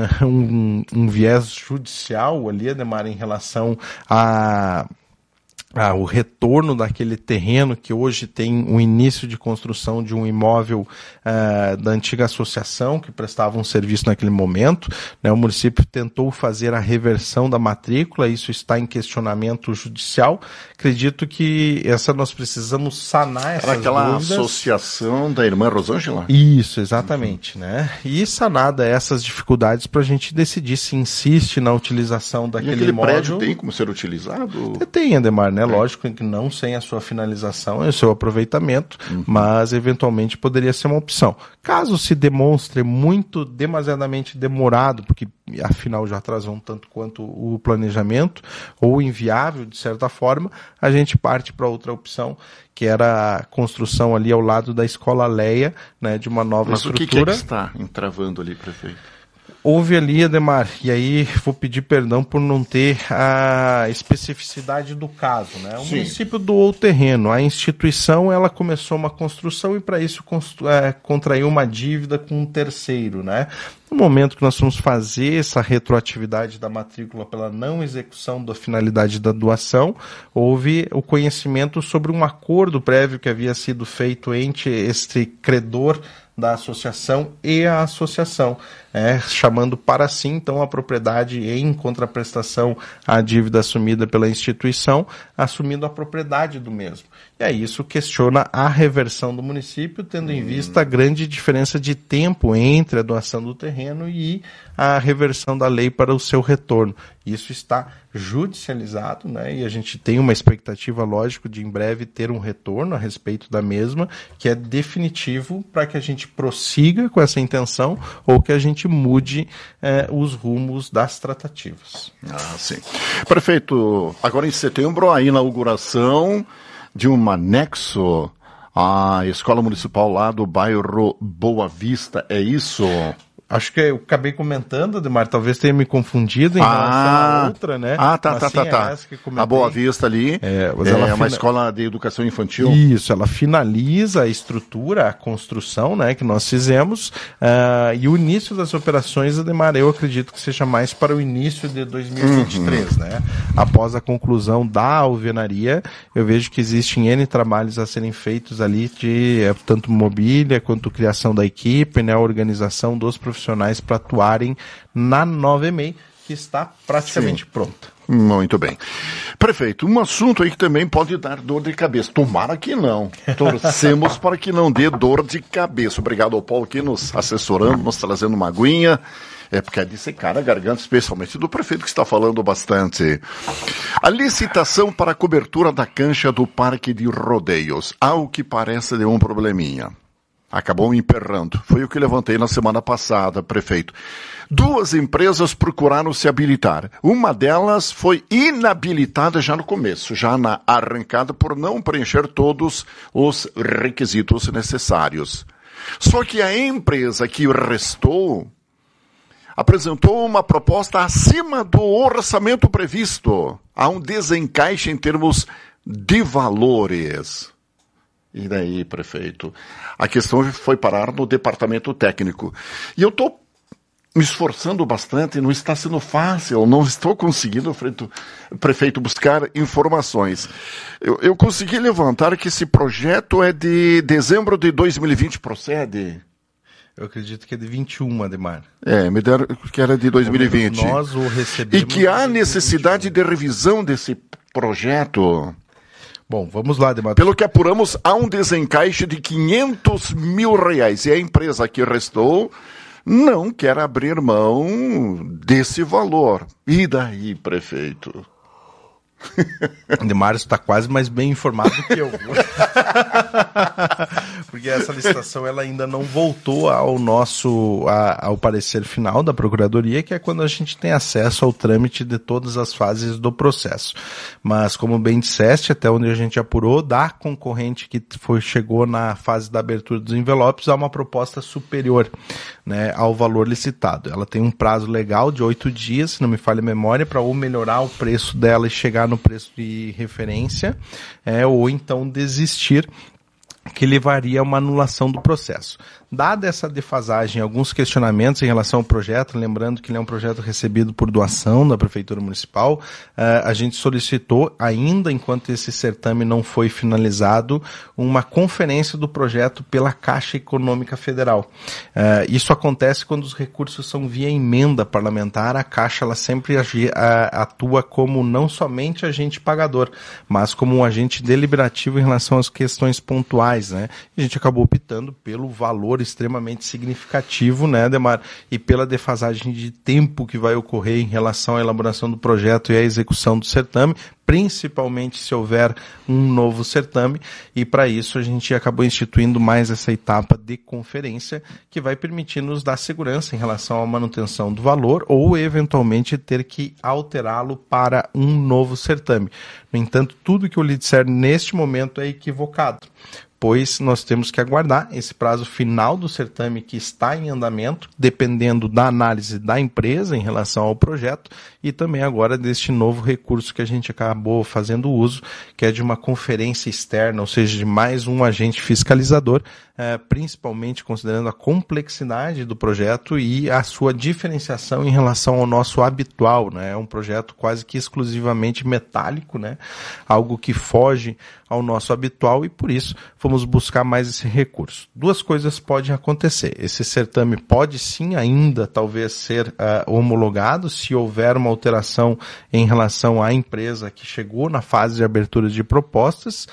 um, um viés judicial ali, Ademar, em relação a... Ah, o retorno daquele terreno que hoje tem o início de construção de um imóvel uh, da antiga associação que prestava um serviço naquele momento, né? O município tentou fazer a reversão da matrícula, isso está em questionamento judicial. Acredito que essa nós precisamos sanar essas dúvidas. Era aquela associação da irmã Rosângela? Isso, exatamente, uhum. né? E sanada essas dificuldades para a gente decidir se insiste na utilização daquele e aquele imóvel. Prédio tem como ser utilizado? Tem, Ademar, né? É lógico que não sem a sua finalização e o seu aproveitamento, uhum. mas eventualmente poderia ser uma opção. Caso se demonstre muito demasiadamente demorado, porque afinal já atrasou um tanto quanto o planejamento, ou inviável de certa forma, a gente parte para outra opção, que era a construção ali ao lado da Escola Leia, né, de uma nova mas estrutura. Mas o que, que é que está entravando ali, prefeito? Houve ali, Ademar, e aí vou pedir perdão por não ter a especificidade do caso, né? O Sim. município doou o terreno, a instituição ela começou uma construção e para isso constru- é, contraiu uma dívida com um terceiro, né? No momento que nós vamos fazer essa retroatividade da matrícula pela não execução da finalidade da doação, houve o conhecimento sobre um acordo prévio que havia sido feito entre este credor da associação e a associação, é, chamando para si, então, a propriedade em contraprestação à dívida assumida pela instituição, assumindo a propriedade do mesmo. E aí isso questiona a reversão do município, tendo em vista a grande diferença de tempo entre a doação do terreno e a reversão da lei para o seu retorno. Isso está judicializado, né? E a gente tem uma expectativa, lógico, de em breve ter um retorno a respeito da mesma, que é definitivo para que a gente prossiga com essa intenção ou que a gente mude eh, os rumos das tratativas. Ah, sim. Prefeito, agora em setembro, a inauguração de um anexo à Escola Municipal lá do bairro Boa Vista, é isso? Acho que eu acabei comentando, Ademar, talvez tenha me confundido em ah, relação a outra, né? Ah, tá, mas tá, sim, tá, é tá. essa que comentei. A Boa Vista ali é, mas ela é fina... uma escola de educação infantil. Isso, ela finaliza a estrutura, a construção, né, que nós fizemos, uh, e o início das operações, Ademar, eu acredito que seja mais para o início de dois mil e vinte e três, uhum. né? Após a conclusão da alvenaria, eu vejo que existem N trabalhos a serem feitos ali de é, tanto mobília quanto criação da equipe, né, a organização dos profissionais para atuarem na nova E M E I, que está praticamente Sim. pronta. Muito bem. Prefeito, um assunto aí que também pode dar dor de cabeça. Tomara que não. Torcemos para que não dê dor de cabeça. Obrigado ao Paulo aqui nos assessorando, nos trazendo uma aguinha. É porque é de secar a garganta, especialmente do prefeito que está falando bastante. A licitação para a cobertura da cancha do Parque de Rodeios. Ao que parece de um probleminha. Acabou emperrando. Foi o que levantei na semana passada, prefeito. Duas empresas procuraram se habilitar. Uma delas foi inabilitada já no começo, já na arrancada, por não preencher todos os requisitos necessários. Só que a empresa que restou apresentou uma proposta acima do orçamento previsto. Há um desencaixe em termos de valores. E daí, prefeito? A questão foi parar no departamento técnico. E eu estou me esforçando bastante, não está sendo fácil, não estou conseguindo, prefeito, prefeito buscar informações. Eu, eu consegui levantar que esse projeto é de dezembro de dois mil e vinte, procede? Eu acredito que é de vinte e um, Ademar. É, me deram que era de dois mil e vinte. Nós o recebemos. E que há necessidade de revisão desse projeto. Bom, vamos lá, Ademar. Pelo que apuramos, há um desencaixe de quinhentos mil reais. E a empresa que restou não quer abrir mão desse valor. E daí, prefeito? Ademar está quase mais bem informado do que eu. Porque essa licitação ela ainda não voltou ao nosso a, ao parecer final da Procuradoria, que é quando a gente tem acesso ao trâmite de todas as fases do processo. Mas, como bem disseste, até onde a gente apurou, da concorrente que foi, chegou na fase da abertura dos envelopes, há uma proposta superior, né, ao valor licitado. Ela tem um prazo legal de oito dias, se não me falha a memória, para ou melhorar o preço dela e chegar no preço de referência, é, ou então desistir, que levaria a uma anulação do processo. Dada essa defasagem, alguns questionamentos em relação ao projeto, lembrando que ele é um projeto recebido por doação da Prefeitura Municipal, uh, a gente solicitou, ainda enquanto esse certame não foi finalizado, uma conferência do projeto pela Caixa Econômica Federal. Uh, isso acontece quando os recursos são via emenda parlamentar. A Caixa ela sempre agi, uh, atua como não somente agente pagador, mas como um agente deliberativo em relação às questões pontuais, né? A gente acabou optando pelo valor extremamente significativo, né, Ademar? E pela defasagem de tempo que vai ocorrer em relação à elaboração do projeto e à execução do certame, principalmente se houver um novo certame, e para isso a gente acabou instituindo mais essa etapa de conferência, que vai permitir nos dar segurança em relação à manutenção do valor ou eventualmente ter que alterá-lo para um novo certame. No entanto, tudo que eu lhe disser neste momento é equivocado, pois nós temos que aguardar esse prazo final do certame que está em andamento, dependendo da análise da empresa em relação ao projeto e também agora deste novo recurso que a gente acabou fazendo uso, que é de uma conferência externa, ou seja, de mais um agente fiscalizador, eh, principalmente considerando a complexidade do projeto e a sua diferenciação em relação ao nosso habitual, né? É um projeto quase que exclusivamente metálico, né? Algo que foge ao nosso habitual e por isso fomos buscar mais esse recurso. Duas coisas podem acontecer. Esse certame pode sim ainda talvez ser uh, homologado se houver uma alteração em relação à empresa que chegou na fase de abertura de propostas.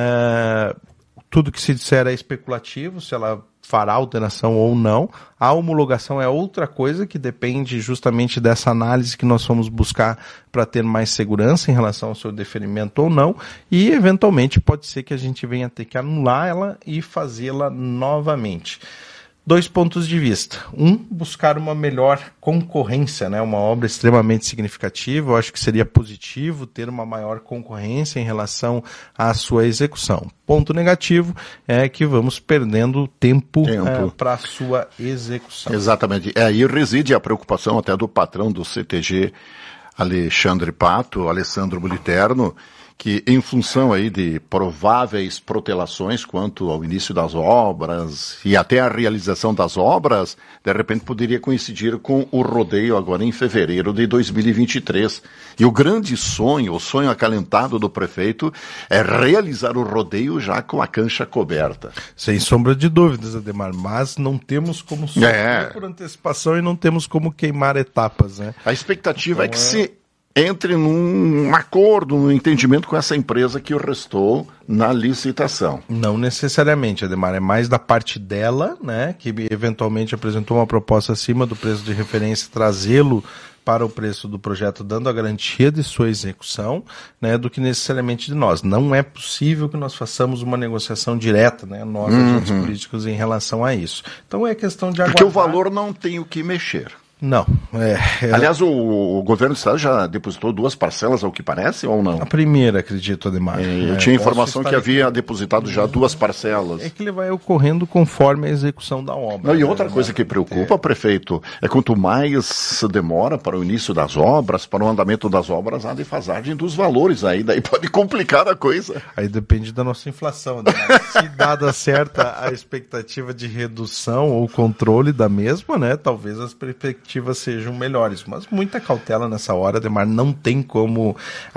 Uh, tudo que se disser é especulativo, se ela fará alteração ou não. A homologação é outra coisa que depende justamente dessa análise que nós fomos buscar para ter mais segurança em relação ao seu deferimento ou não, e eventualmente pode ser que a gente venha ter que anular ela e fazê-la novamente. Dois pontos de vista. Um, buscar uma melhor concorrência, né? Uma obra extremamente significativa. Eu acho que seria positivo ter uma maior concorrência em relação à sua execução. Ponto negativo é que vamos perdendo tempo, tempo. É, para a sua execução. Exatamente. É, aí reside a preocupação até do patrão do C T G, Alexandre Pato, Alessandro Buliterno, que em função aí de prováveis protelações quanto ao início das obras e até a realização das obras, de repente poderia coincidir com o rodeio agora em fevereiro de dois mil e vinte e três. E o grande sonho, o sonho acalentado do prefeito é realizar o rodeio já com a cancha coberta. Sem sombra de dúvidas, Ademar, mas não temos como sofrer é. por antecipação e não temos como queimar etapas, né? A expectativa então, é que é... se entre num acordo, num entendimento com essa empresa que o restou na licitação. Não necessariamente, Ademar, é mais da parte dela, né, que eventualmente apresentou uma proposta acima do preço de referência, trazê-lo para o preço do projeto, dando a garantia de sua execução, né, do que necessariamente de nós. Não é possível que nós façamos uma negociação direta, né, nós, uhum. agentes políticos, em relação a isso. Então é questão de aguardar. Porque o valor não tem o que mexer. Não. É, é... Aliás, o, o governo do estado já depositou duas parcelas, ao que parece, ou não? A primeira, acredito, Ademar. É, eu é, tinha informação que havia aqui... depositado já duas parcelas. É que ele vai ocorrendo conforme a execução da obra. Não, e outra né, coisa que preocupa, é. prefeito, é quanto mais se demora para o início das obras, para o andamento das obras, a defasagem dos valores aí, daí pode complicar a coisa. Aí depende da nossa inflação, Ademar. Se dada certa a expectativa de redução ou controle da mesma, né, talvez as perspectivas perspectivas sejam melhores. Mas muita cautela nessa hora, Ademar, não tem como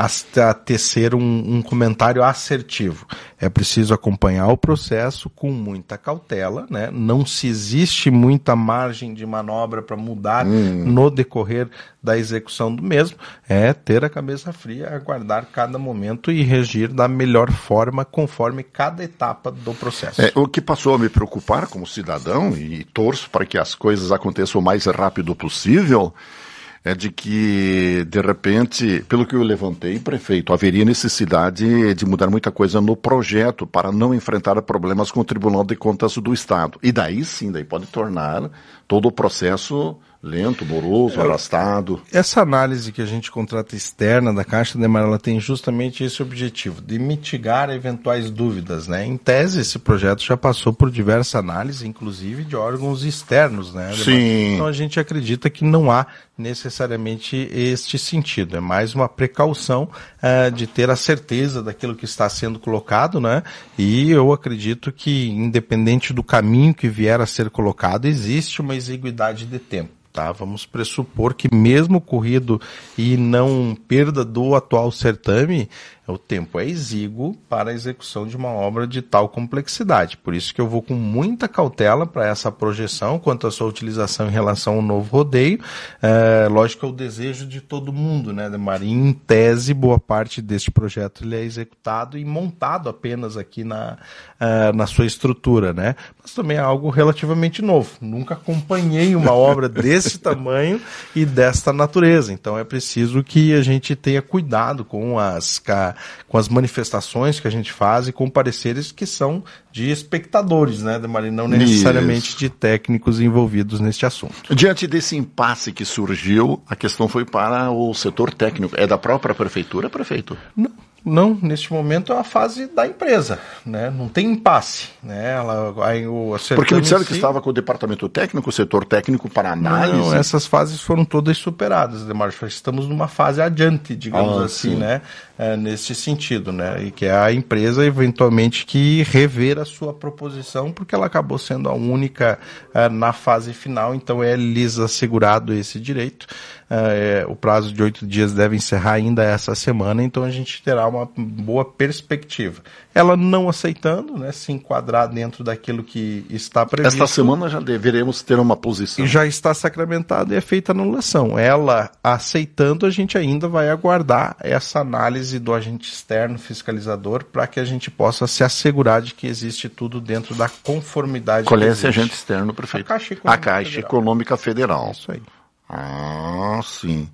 tecer um, um comentário assertivo. É preciso acompanhar o processo com muita cautela, né? Não se existe muita margem de manobra para mudar hum. no decorrer da execução do mesmo. É ter a cabeça fria, aguardar cada momento e reagir da melhor forma conforme cada etapa do processo. É, o que passou a me preocupar como cidadão, e torço para que as coisas aconteçam o mais rápido possível, é de que, de repente, pelo que eu levantei, prefeito, haveria necessidade de mudar muita coisa no projeto para não enfrentar problemas com o Tribunal de Contas do Estado. E daí sim, daí pode tornar todo o processo lento, moroso, é, arrastado. Essa análise que a gente contrata externa da Caixa, Ademar, ela tem justamente esse objetivo, de mitigar eventuais dúvidas, né? Em tese, esse projeto já passou por diversas análises, inclusive de órgãos externos, né, Ademar? Sim. Então a gente acredita que não há necessariamente este sentido, é mais uma precaução uh, de ter a certeza daquilo que está sendo colocado, né? E eu acredito que, independente do caminho que vier a ser colocado, existe uma exiguidade de tempo. Tá, vamos pressupor que mesmo corrido e não perda do atual certame, o tempo é exíguo para a execução de uma obra de tal complexidade. Por isso que eu vou com muita cautela para essa projeção quanto à sua utilização em relação ao novo rodeio. É, lógico que é o desejo de todo mundo, né, Ademar? Em tese, boa parte deste projeto ele é executado e montado apenas aqui na, uh, na sua estrutura, né? Mas também é algo relativamente novo. Nunca acompanhei uma obra desse tamanho e desta natureza. Então é preciso que a gente tenha cuidado com as com as manifestações que a gente faz e com pareceres que são de espectadores, né, Ademar, não necessariamente Isso. de técnicos envolvidos neste assunto. Diante desse impasse que surgiu, a questão foi para o setor técnico. É da própria prefeitura, prefeito? Não. Não, neste momento é a fase da empresa, né? Não tem impasse, né? Ela, aí o Porque me disseram si... que estava com o departamento técnico, o setor técnico para análise. Não, essas fases foram todas superadas, Ademar. Estamos numa fase adiante, digamos ah, assim, sim. né? É, nesse sentido, né? E que é a empresa eventualmente que rever a sua proposição, porque ela acabou sendo a única é, na fase final, então é lhes assegurado esse direito. É, o prazo de oito dias deve encerrar ainda essa semana, então a gente terá uma boa perspectiva. Ela não aceitando, né, se enquadrar dentro daquilo que está previsto. Esta semana já deveremos ter uma posição. E já está sacramentado e é feita a anulação. Ela aceitando, a gente ainda vai aguardar essa análise do agente externo fiscalizador para que a gente possa se assegurar de que existe tudo dentro da conformidade. Qual é esse agente externo, prefeito? A Caixa Econômica, a Caixa Federal. Econômica Federal. Isso aí. Ah, sim.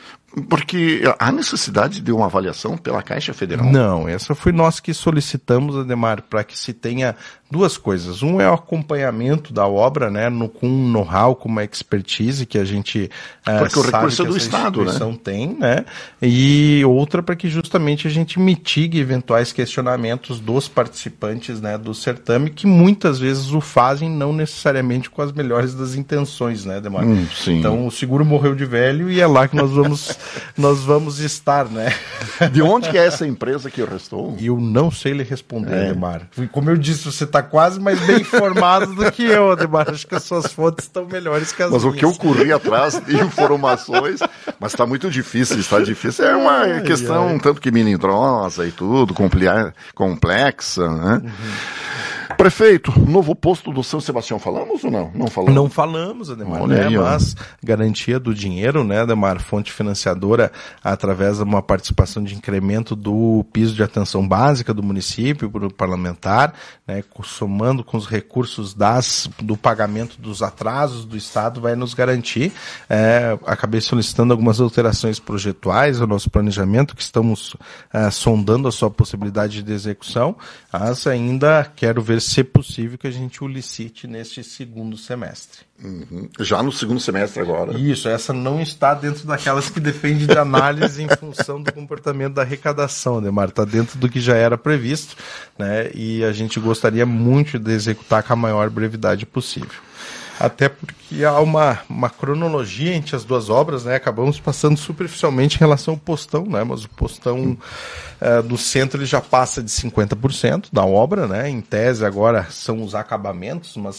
Porque há necessidade de uma avaliação pela Caixa Federal? Não, essa foi nós que solicitamos, Ademar, para que se tenha duas coisas. Um é o acompanhamento da obra, né, no, com um know-how, com uma expertise que a gente uh, Porque o sabe recurso que é do essa Estado, instituição né? tem, né? E outra para que justamente a gente mitigue eventuais questionamentos dos participantes, né, do certame, que muitas vezes o fazem não necessariamente com as melhores das intenções, né, Ademar? Hum, sim. Então o seguro morreu de velho e é lá que nós vamos nós vamos estar, né? De onde que é essa empresa que restou? Eu não sei lhe responder, é. Ademar. Como eu disse, você está quase mais bem informado do que eu, Ademar. Acho que as suas fontes estão melhores que as mas minhas. Mas o que eu corri atrás de informações, mas está muito difícil, está difícil. É uma ai, questão ai. tanto que melindrosa e tudo, complexa, né? Uhum. Prefeito, novo posto do São Sebastião, falamos ou não? Não falamos. Não falamos, Ademar, né? Aí, mas garantia do dinheiro, né, Ademar, fonte financiadora através de uma participação de incremento do piso de atenção básica do município, para o parlamentar, né, somando com os recursos das, do pagamento dos atrasos do Estado, vai nos garantir. É, acabei solicitando algumas alterações projetuais ao nosso planejamento, que estamos é, sondando a sua possibilidade de execução, mas ainda quero ver se é possível que a gente o licite neste segundo semestre. Uhum. Já no segundo semestre agora. Isso, essa não está dentro daquelas que depende de análise em função do comportamento da arrecadação, Ademar. Está dentro do que já era previsto, né? E a gente gostaria muito de executar com a maior brevidade possível. Até porque há uma, uma cronologia entre as duas obras, né? Acabamos passando superficialmente em relação ao postão, né? Mas o postão uh, do centro ele já passa de cinquenta por cento da obra, né? Em tese agora são os acabamentos, mas quem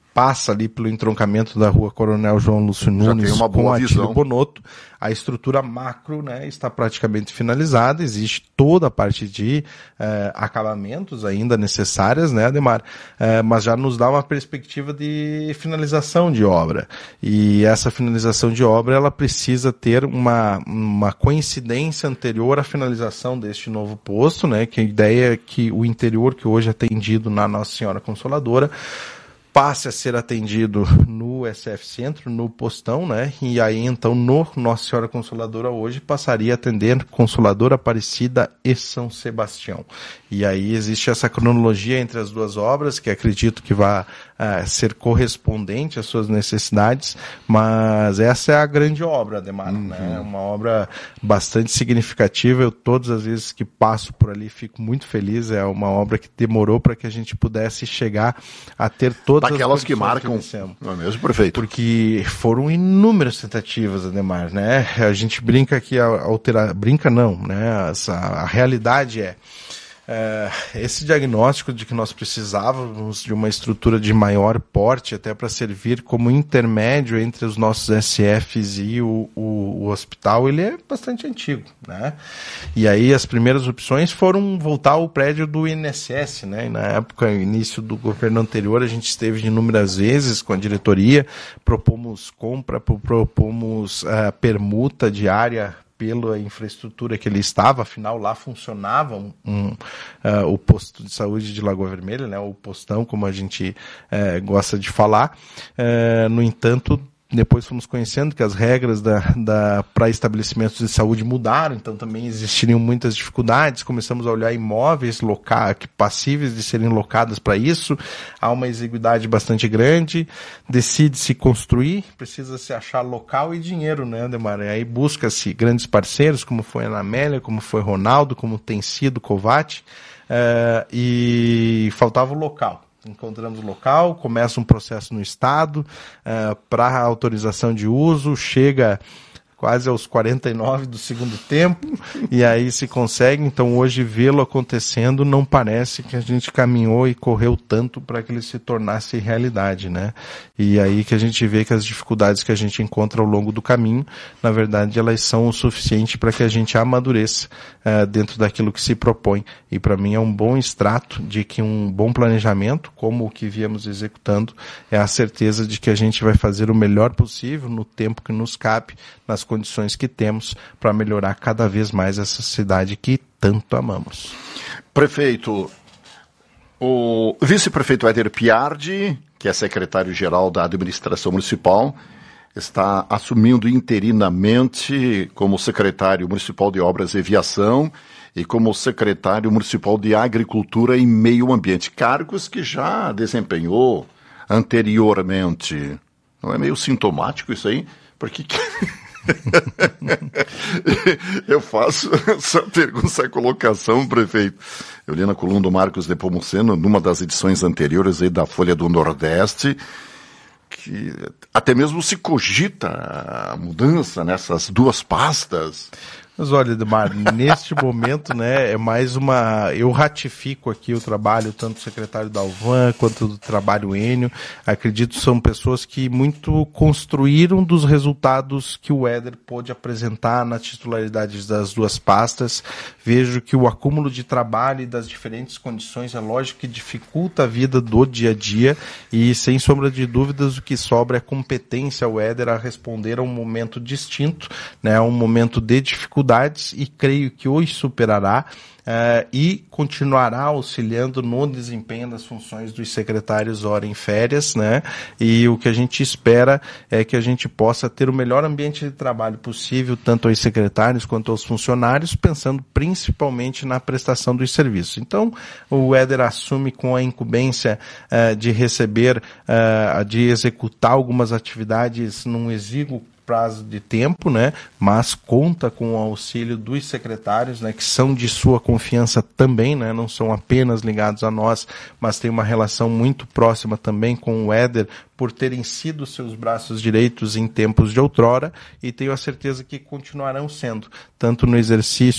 passa ali pelo entroncamento da rua Coronel João Lúcio Nunes com Atílio Bonotto. A estrutura macro, né, está praticamente finalizada, existe toda a parte de eh, acabamentos ainda necessárias, né, Ademar? Eh, mas já nos dá uma perspectiva de finalização de obra. E essa finalização de obra, ela precisa ter uma, uma coincidência anterior à finalização deste novo posto, né, que a ideia é que o interior que hoje é atendido na Nossa Senhora Consoladora passe a ser atendido no S F Centro, no postão, né? E aí, então, no Nossa Senhora Consoladora hoje, passaria a atender Consoladora, Aparecida e São Sebastião. E aí existe essa cronologia entre as duas obras, que acredito que vai uh, ser correspondente às suas necessidades, mas essa é a grande obra, Ademar, uhum. né? Uma obra bastante significativa. Eu, todas as vezes que passo por ali, fico muito feliz. É uma obra que demorou para que a gente pudesse chegar a ter todas Daquelas que marcam, que não é mesmo, prefeito? Porque foram inúmeras tentativas, Ademar, né? A gente brinca que a alterar, brinca não, né? Essa, a realidade é, é esse diagnóstico de que nós precisávamos de uma estrutura de maior porte, até para servir como intermédio entre os nossos S Fs e o, o, o hospital, ele é bastante antigo, né? E aí as primeiras opções foram voltar ao prédio do I N S S, né? E na época, início do governo anterior, a gente esteve inúmeras vezes com a diretoria, propomos compra, propomos uh, permuta diária pela infraestrutura que ele estava, afinal lá funcionava um, um, uh, o posto de saúde de Lagoa Vermelha, né, o postão, como a gente uh, gosta de falar. Uh, no entanto, depois fomos conhecendo que as regras da, da, para estabelecimentos de saúde mudaram, então também existiriam muitas dificuldades. Começamos a olhar imóveis loca, passíveis de serem locados para isso. Há uma exiguidade bastante grande, decide-se construir, precisa-se achar local e dinheiro, né, Ademar? E aí busca-se grandes parceiros, como foi a Ana Amélia, como foi Ronaldo, como tem sido Covate, uh, e faltava o local. Encontramos o local, começa um processo no Estado uh, para autorização de uso, chega quase aos quarenta e nove do segundo tempo, e aí se consegue. Então hoje vê-lo acontecendo não parece que a gente caminhou e correu tanto para que ele se tornasse realidade, né? E aí que a gente vê que as dificuldades que a gente encontra ao longo do caminho, na verdade elas são o suficiente para que a gente amadureça uh, dentro daquilo que se propõe. E para mim é um bom extrato de que um bom planejamento, como o que viemos executando, é a certeza de que a gente vai fazer o melhor possível no tempo que nos cabe, nas condições que temos, para melhorar cada vez mais essa cidade que tanto amamos. Prefeito, o vice-prefeito Éder Piardi, que é secretário-geral da administração municipal, está assumindo interinamente como secretário municipal de Obras e Viação e como secretário municipal de Agricultura e Meio Ambiente, cargos que já desempenhou anteriormente. Não é meio sintomático isso aí? Porque eu faço essa pergunta, essa colocação, prefeito. Eu li na coluna do Marcos Nepomuceno, numa das edições anteriores aí da Folha do Nordeste, que até mesmo se cogita a mudança nessas duas pastas. Mas olha, Edmar, neste momento, né, é mais uma... Eu ratifico aqui o trabalho, tanto do secretário Dalvan quanto do trabalho Enio. Acredito que são pessoas que muito construíram dos resultados que o Éder pôde apresentar na titularidade das duas pastas. Vejo que o acúmulo de trabalho e das diferentes condições é lógico que dificulta a vida do dia a dia e, sem sombra de dúvidas, o que sobra é competência ao Éder a responder a um momento distinto, né, a um momento de dificuldade, e creio que os superará uh, e continuará auxiliando no desempenho das funções dos secretários ora em férias, né? E o que a gente espera é que a gente possa ter o melhor ambiente de trabalho possível, tanto aos secretários quanto aos funcionários, pensando principalmente na prestação dos serviços. Então, o Éder assume com a incumbência uh, de receber, uh, de executar algumas atividades num exíguo prazo de tempo, né, mas conta com o auxílio dos secretários, né, que são de sua confiança também, né, não são apenas ligados a nós, mas tem uma relação muito próxima também com o Éder, por terem sido seus braços direitos em tempos de outrora, e tenho a certeza que continuarão sendo, tanto no exercício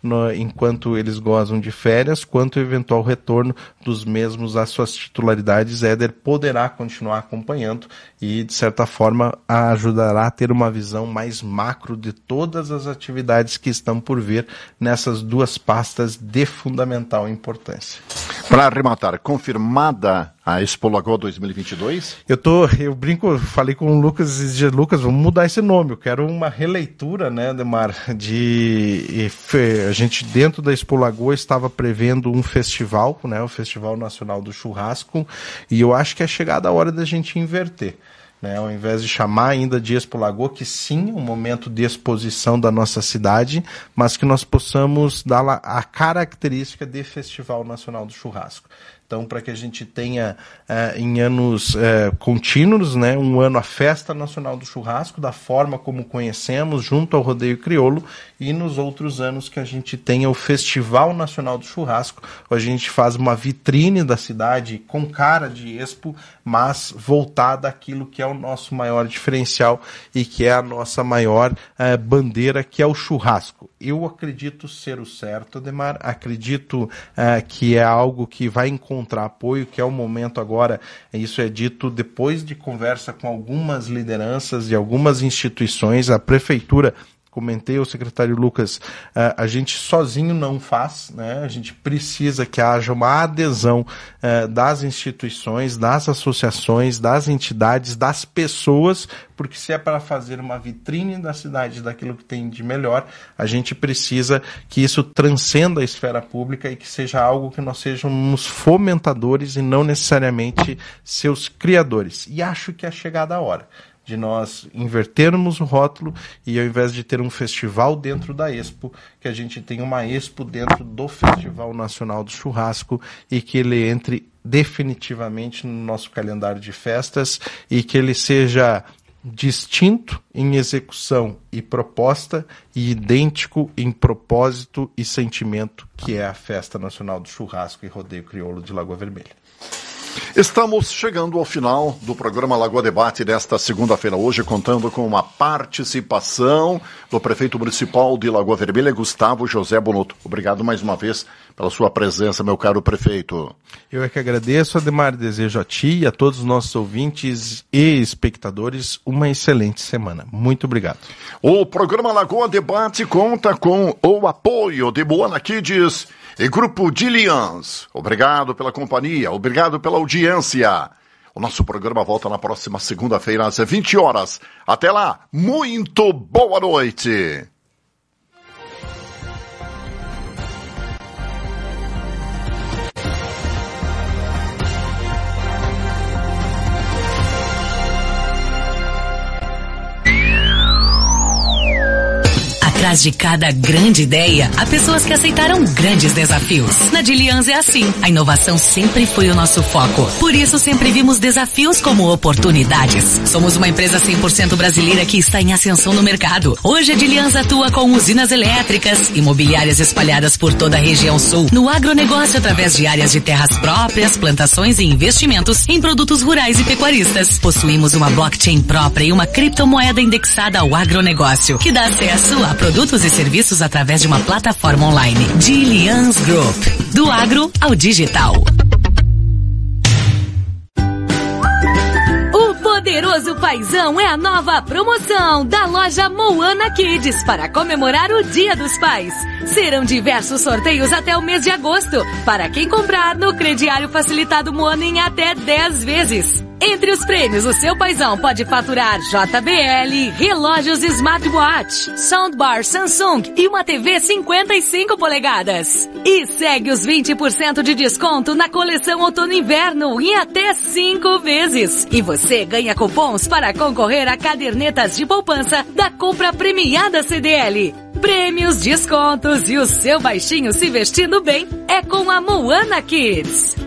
no, enquanto eles gozam de férias, quanto o eventual retorno dos mesmos às suas titularidades. Éder poderá continuar acompanhando e, de certa forma, ajudará a ter uma visão mais macro de todas as atividades que estão por vir nessas duas pastas de fundamental importância. Para arrematar, confirmada a Expo Lagoa dois mil e vinte e dois? Eu tô, eu brinco, falei com o Lucas e disse, Lucas, vamos mudar esse nome, eu quero uma releitura, né, Ademar, de, a gente dentro da Expo Lagoa estava prevendo um festival, né, o Festival Nacional do Churrasco, e eu acho que é chegada a hora da gente inverter. Né, ao invés de chamar ainda de Expo Lagoa, que sim, um momento de exposição da nossa cidade, mas que nós possamos dar a característica de Festival Nacional do Churrasco. Então, para que a gente tenha eh, em anos eh, contínuos, né, um ano a Festa Nacional do Churrasco, da forma como conhecemos, junto ao Rodeio Crioulo, e nos outros anos que a gente tenha o Festival Nacional do Churrasco, a gente faz uma vitrine da cidade com cara de Expo, mas voltada àquilo que é o nosso maior diferencial e que é a nossa maior eh, bandeira, que é o churrasco. Eu acredito ser o certo, Ademar, acredito eh, que é algo que vai encontrar apoio, que é o momento agora, isso é dito depois de conversa com algumas lideranças de algumas instituições, a prefeitura, comentei ao secretário Lucas, uh, a gente sozinho não faz, né? A gente precisa que haja uma adesão uh, das instituições, das associações, das entidades, das pessoas, porque se é para fazer uma vitrine da cidade, daquilo que tem de melhor, a gente precisa que isso transcenda a esfera pública e que seja algo que nós sejamos fomentadores e não necessariamente seus criadores. E acho que é chegada a hora de nós invertermos o rótulo e, ao invés de ter um festival dentro da Expo, que a gente tenha uma Expo dentro do Festival Nacional do Churrasco e que ele entre definitivamente no nosso calendário de festas e que ele seja distinto em execução e proposta e idêntico em propósito e sentimento, que é a Festa Nacional do Churrasco e Rodeio Crioulo de Lagoa Vermelha. Estamos chegando ao final do programa Lagoa Debate desta segunda-feira, hoje contando com uma participação do prefeito municipal de Lagoa Vermelha, Gustavo José Bonotto. Obrigado mais uma vez pela sua presença, meu caro prefeito. Eu é que agradeço, Ademar, desejo a ti e a todos os nossos ouvintes e espectadores uma excelente semana. Muito obrigado. O programa Lagoa Debate conta com o apoio de Moana Kids e Grupo Dilians. Obrigado pela companhia, obrigado pela audiência. O nosso programa volta na próxima segunda-feira às vinte horas. Até lá, muito boa noite. Atrás de cada grande ideia, há pessoas que aceitaram grandes desafios. Na Dilians é assim. A inovação sempre foi o nosso foco. Por isso, sempre vimos desafios como oportunidades. Somos uma empresa cem por cento brasileira que está em ascensão no mercado. Hoje, a Dilians atua com usinas elétricas, imobiliárias espalhadas por toda a região sul, no agronegócio através de áreas de terras próprias, plantações e investimentos em produtos rurais e pecuaristas. Possuímos uma blockchain própria e uma criptomoeda indexada ao agronegócio, que dá acesso a produtos Produtos e serviços através de uma plataforma online. Dilians Group. Do agro ao digital. O Poderoso Paizão é a nova promoção da loja Moana Kids para comemorar o Dia dos Pais. Serão diversos sorteios até o mês de agosto, para quem comprar no crediário facilitado Moana em até dez vezes. Entre os prêmios, o seu paizão pode faturar J B L, relógios smartwatch, soundbar Samsung e uma T V cinquenta e cinco polegadas. E segue os vinte por cento de desconto na coleção outono e inverno em até cinco vezes. E você ganha cupons para concorrer a cadernetas de poupança da compra premiada C D L. Prêmios, descontos e o seu baixinho se vestindo bem é com a Moana Kids.